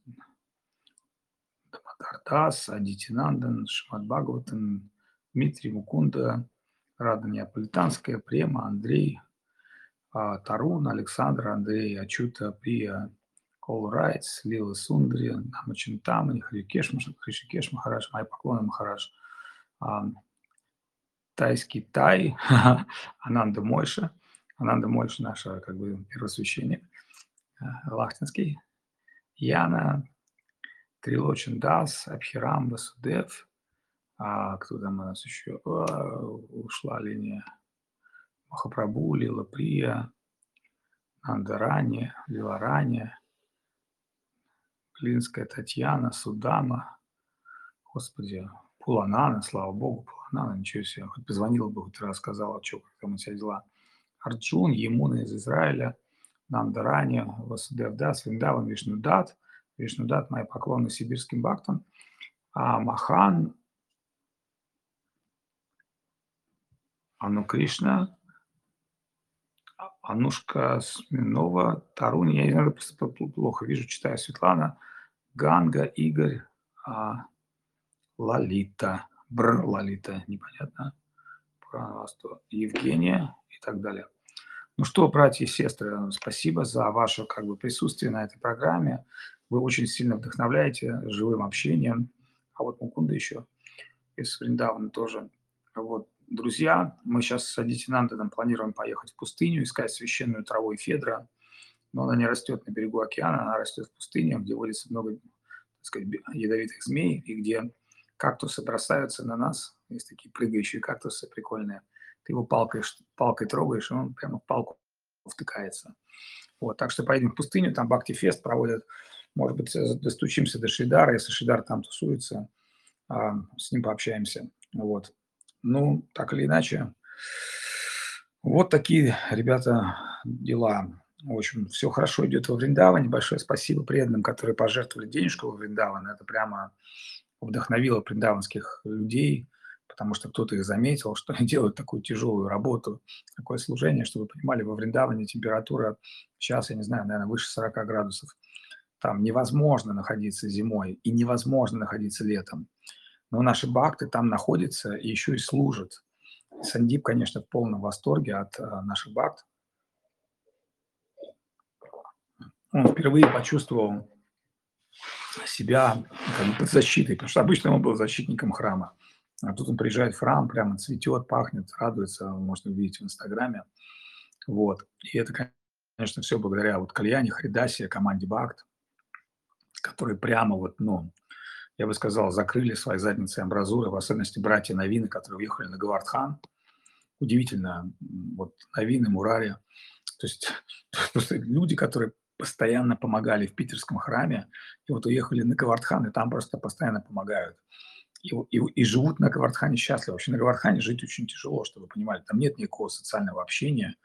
Даматардас, Адитинандан, Шимат Бхагаватан, Дмитрий Мукунда, Рада Неаполитанская, Према, Андрей, а, Тарун, Александр, Андрей, Ачута, Прия, Кол Райтс, Лила Сундари, Намачинтамани, Хришикеш, Хришикеш Махараш, мои поклоны, Махараш, а, тайский Тай, Ананда Мойша. Ананда Мойша наша как бы первосвященник, а, лахтинский. Яна, Трилочин Дас, Абхирам, Васудев. А, кто там у нас еще? А, ушла линия. Махапрабху, Лила Прия, Андарани, Лиларани, Клинская Татьяна, Судама. Господи, Пуланана, слава богу, Пуланана, ничего себе. Хоть позвонила бы, хоть рассказала, что, как там у тебя дела. Арджун, Емуна из Израиля, Нандарани, Васудевдас, Виндаван, Вишнудат. Вишнудат, мои поклоны сибирским бхактам. А Махан, Ану Кришна, А- Анушка Смирнова, Тарун, я иногда просто п- плохо вижу, читаю, Светлана, Ганга, Игорь, а, Лалита, Бр, Лалита, непонятно, просто Евгения и так далее. Ну что, братья и сестры, спасибо за ваше как бы присутствие на этой программе. Вы очень сильно вдохновляете живым общением. А вот Мукунда еще из Вриндавана тоже. Вот, друзья, мы сейчас с Адитинандой планируем поехать в пустыню, искать священную траву и федра, но она не растет на берегу океана, она растет в пустыне, где водится много, так сказать, ядовитых змей, и где кактусы бросаются на нас. Есть такие прыгающие кактусы прикольные. Ты его палкой, палкой трогаешь, и он прямо в палку втыкается. Вот, так что поедем в пустыню, там Бхакти-фест проводят. Может быть, э, достучимся до Шридара, если Шридар там тусуется, а, с ним пообщаемся. Вот. Ну, так или иначе, вот такие, ребята, дела. В общем, все хорошо идет во Вриндаване. Большое спасибо преданным, которые пожертвовали денежку во Вриндаван. Это прямо вдохновило вриндаванских людей, потому что кто-то их заметил, что они делают такую тяжелую работу, такое служение, чтобы вы понимали, во Вриндаване температура сейчас, я не знаю, наверное, выше сорока градусов. Там невозможно находиться зимой и невозможно находиться летом. Но наши бхакты там находятся и еще и служат. Сандип, конечно, в полном восторге от а, наших бхакт. Он впервые почувствовал себя как бы под защитой, потому что обычно он был защитником храма. А тут он приезжает в храм, прямо цветет, пахнет, радуется, можно увидеть в Инстаграме. Вот. И это, конечно, все благодаря вот Кальяне, Харидасе, команде Бхакт, которые прямо вот, ну, я бы сказал, закрыли свои задницы амбразуры, в особенности братья Навины, которые уехали на Гавардхан. Удивительно, вот Навины, Мурари. То есть просто люди, которые постоянно помогали в питерском храме, и вот уехали на Гавардхан, и там просто постоянно помогают. И, и, и живут на Гавардхане счастливо. Вообще на Гавардхане жить очень тяжело, чтобы вы понимали. Там нет никакого социального общения,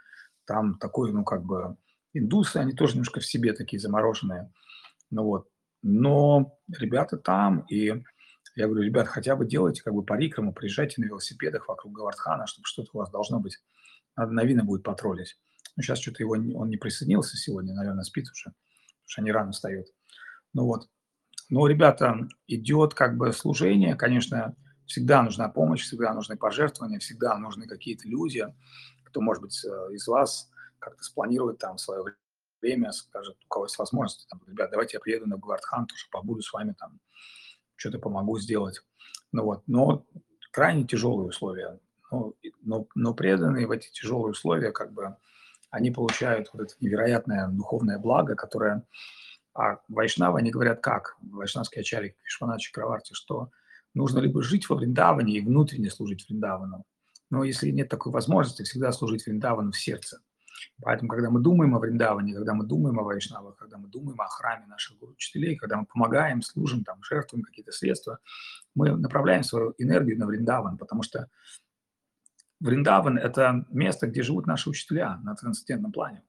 там такой, ну, как бы индусы, они тоже немножко в себе такие замороженные. Ну вот. Но ребята там, и я говорю: "Ребят, хотя бы делайте как бы парикраму, приезжайте на велосипедах вокруг Говардхана, чтобы что-то у вас должно быть. Надо Навина будет потроллить". Ну, щас чё-то его не он не присоединился сегодня, наверно, спит уже, потому что они рано встают. Ну вот. Но, ребята, идет как бы служение. Конечно, всегда нужна помощь, всегда нужны пожертвования, всегда нужны какие-то люди. Кто, может быть, э, из вас как-то спланирует там свое время, скажет, у кого есть возможность, там: "Ребят, давайте я приеду на Говардхан, тоже побуду с вами там, чё-то помогу сделать". Ну вот. Но крайне тяжелые условия. Но и но но преданные в эти тяжелые условия, как бы, они получают вот это невероятное духовное благо, которое а вайшнавы, они говорят как? Вайшнавские ачарьи Вишванат Чакраварти, что нужно либо жить во Вриндаване и внутренне служить Вриндавану, но если нет такой возможности, всегда служить Вриндавану в сердце. Поэтому, когда мы думаем о Вриндаване, когда мы думаем о вайшнавах, когда мы думаем о храме наших гуру-учителей, когда мы помогаем, служим, там, жертвуем какие-то средства, мы направляем свою энергию на Вриндаван, потому что Вриндаван– это место, где живут наши учителя на трансцендентном плане.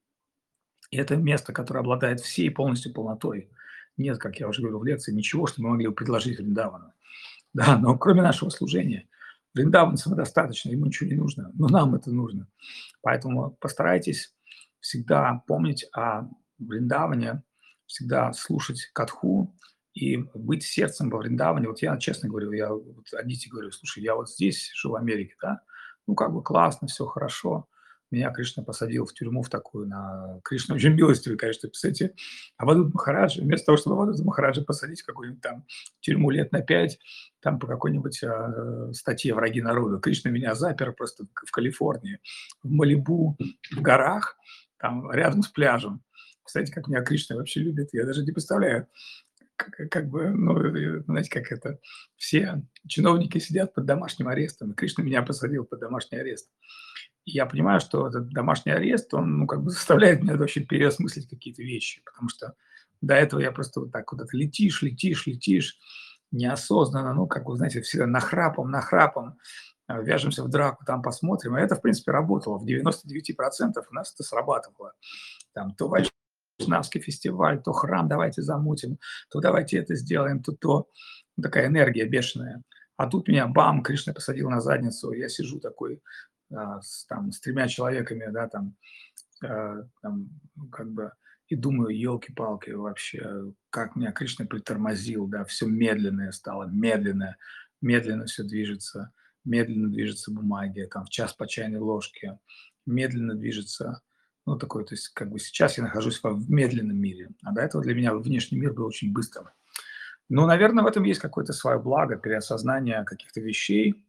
И это место, которое обладает всей полностью полнотой. Нет, как я уже говорил в лекции, ничего, что мы могли бы предложить Вриндавану. Да, но кроме нашего служения. Вриндаван самодостаточно, ему ничего не нужно, но нам это нужно. Поэтому постарайтесь всегда помнить о Вриндаване, всегда слушать катху и быть сердцем во Вриндаване. Вот я честно говорю, я вот Адите говорю: "Слушай, я вот здесь живу, в Америке, да, ну, как бы классно, всё хорошо. Меня Кришна посадил в тюрьму в такую на Кришна очень милостивый, конечно, представляете, Авадут Махараджа, вместо того, чтобы Авадута Махараджа посадить в какую-нибудь там тюрьму лет на пять, там по какой-нибудь, а, статье "Враги народа", Кришна меня запер просто в в Калифорнии, в Малибу, в горах, там рядом с пляжем. Представляете, как меня Кришна вообще любит, я даже не представляю. Как как бы, ну, э, знаете, как это, все чиновники сидят под домашним арестом, и Кришна меня посадил под домашний арест. И я понимаю, что этот домашний арест, он, ну, как бы заставляет меня вообще переосмыслить какие-то вещи, потому что до этого я просто вот так куда-то летишь, летишь, летишь неосознанно, ну, как вы знаете, всегда нахрапом, нахрапом, а, вяжемся в драку, там посмотрим. И это, в принципе, работало. В девяноста девяти процентах у нас это срабатывало. Там то вайшнавский фестиваль, то храм давайте замутим, то давайте это сделаем, то то. Ну, такая энергия бешеная. А тут меня бам, Кришна посадил на задницу, я сижу такой, а, с там с тремя человеками, да, там, а, там, ну, как бы, и думаю: "Ёлки-палки, вообще, как меня Кришна притормозил, да, всё медленное стало, медленное, медленно всё движется, медленно движутся бумаги, там, в час по чайной ложке, медленно движется". Ну, такой, то есть, как бы сейчас я нахожусь во в медленном мире, а до этого для меня внешний мир был очень быстрым. Ну, наверно, в этом есть какое-то свое благо, переосознание каких-то вещей,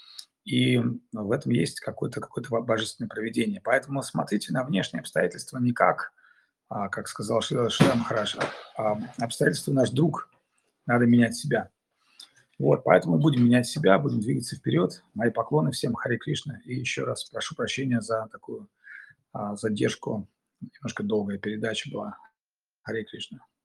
и в этом есть какое-то какое-то во божественное провидение. Поэтому смотрите на внешние обстоятельства не как, а, как сказал Шрила Шри Махарадж, а, обстоятельства- наш друг, надо менять себя. Вот, поэтому будем менять себя, будем двигаться вперед. Мои поклоны всем. Харе Кришна. И еще раз прошу прощения за такую, а, задержку. Немножко долгая передача была. Харе Кришна.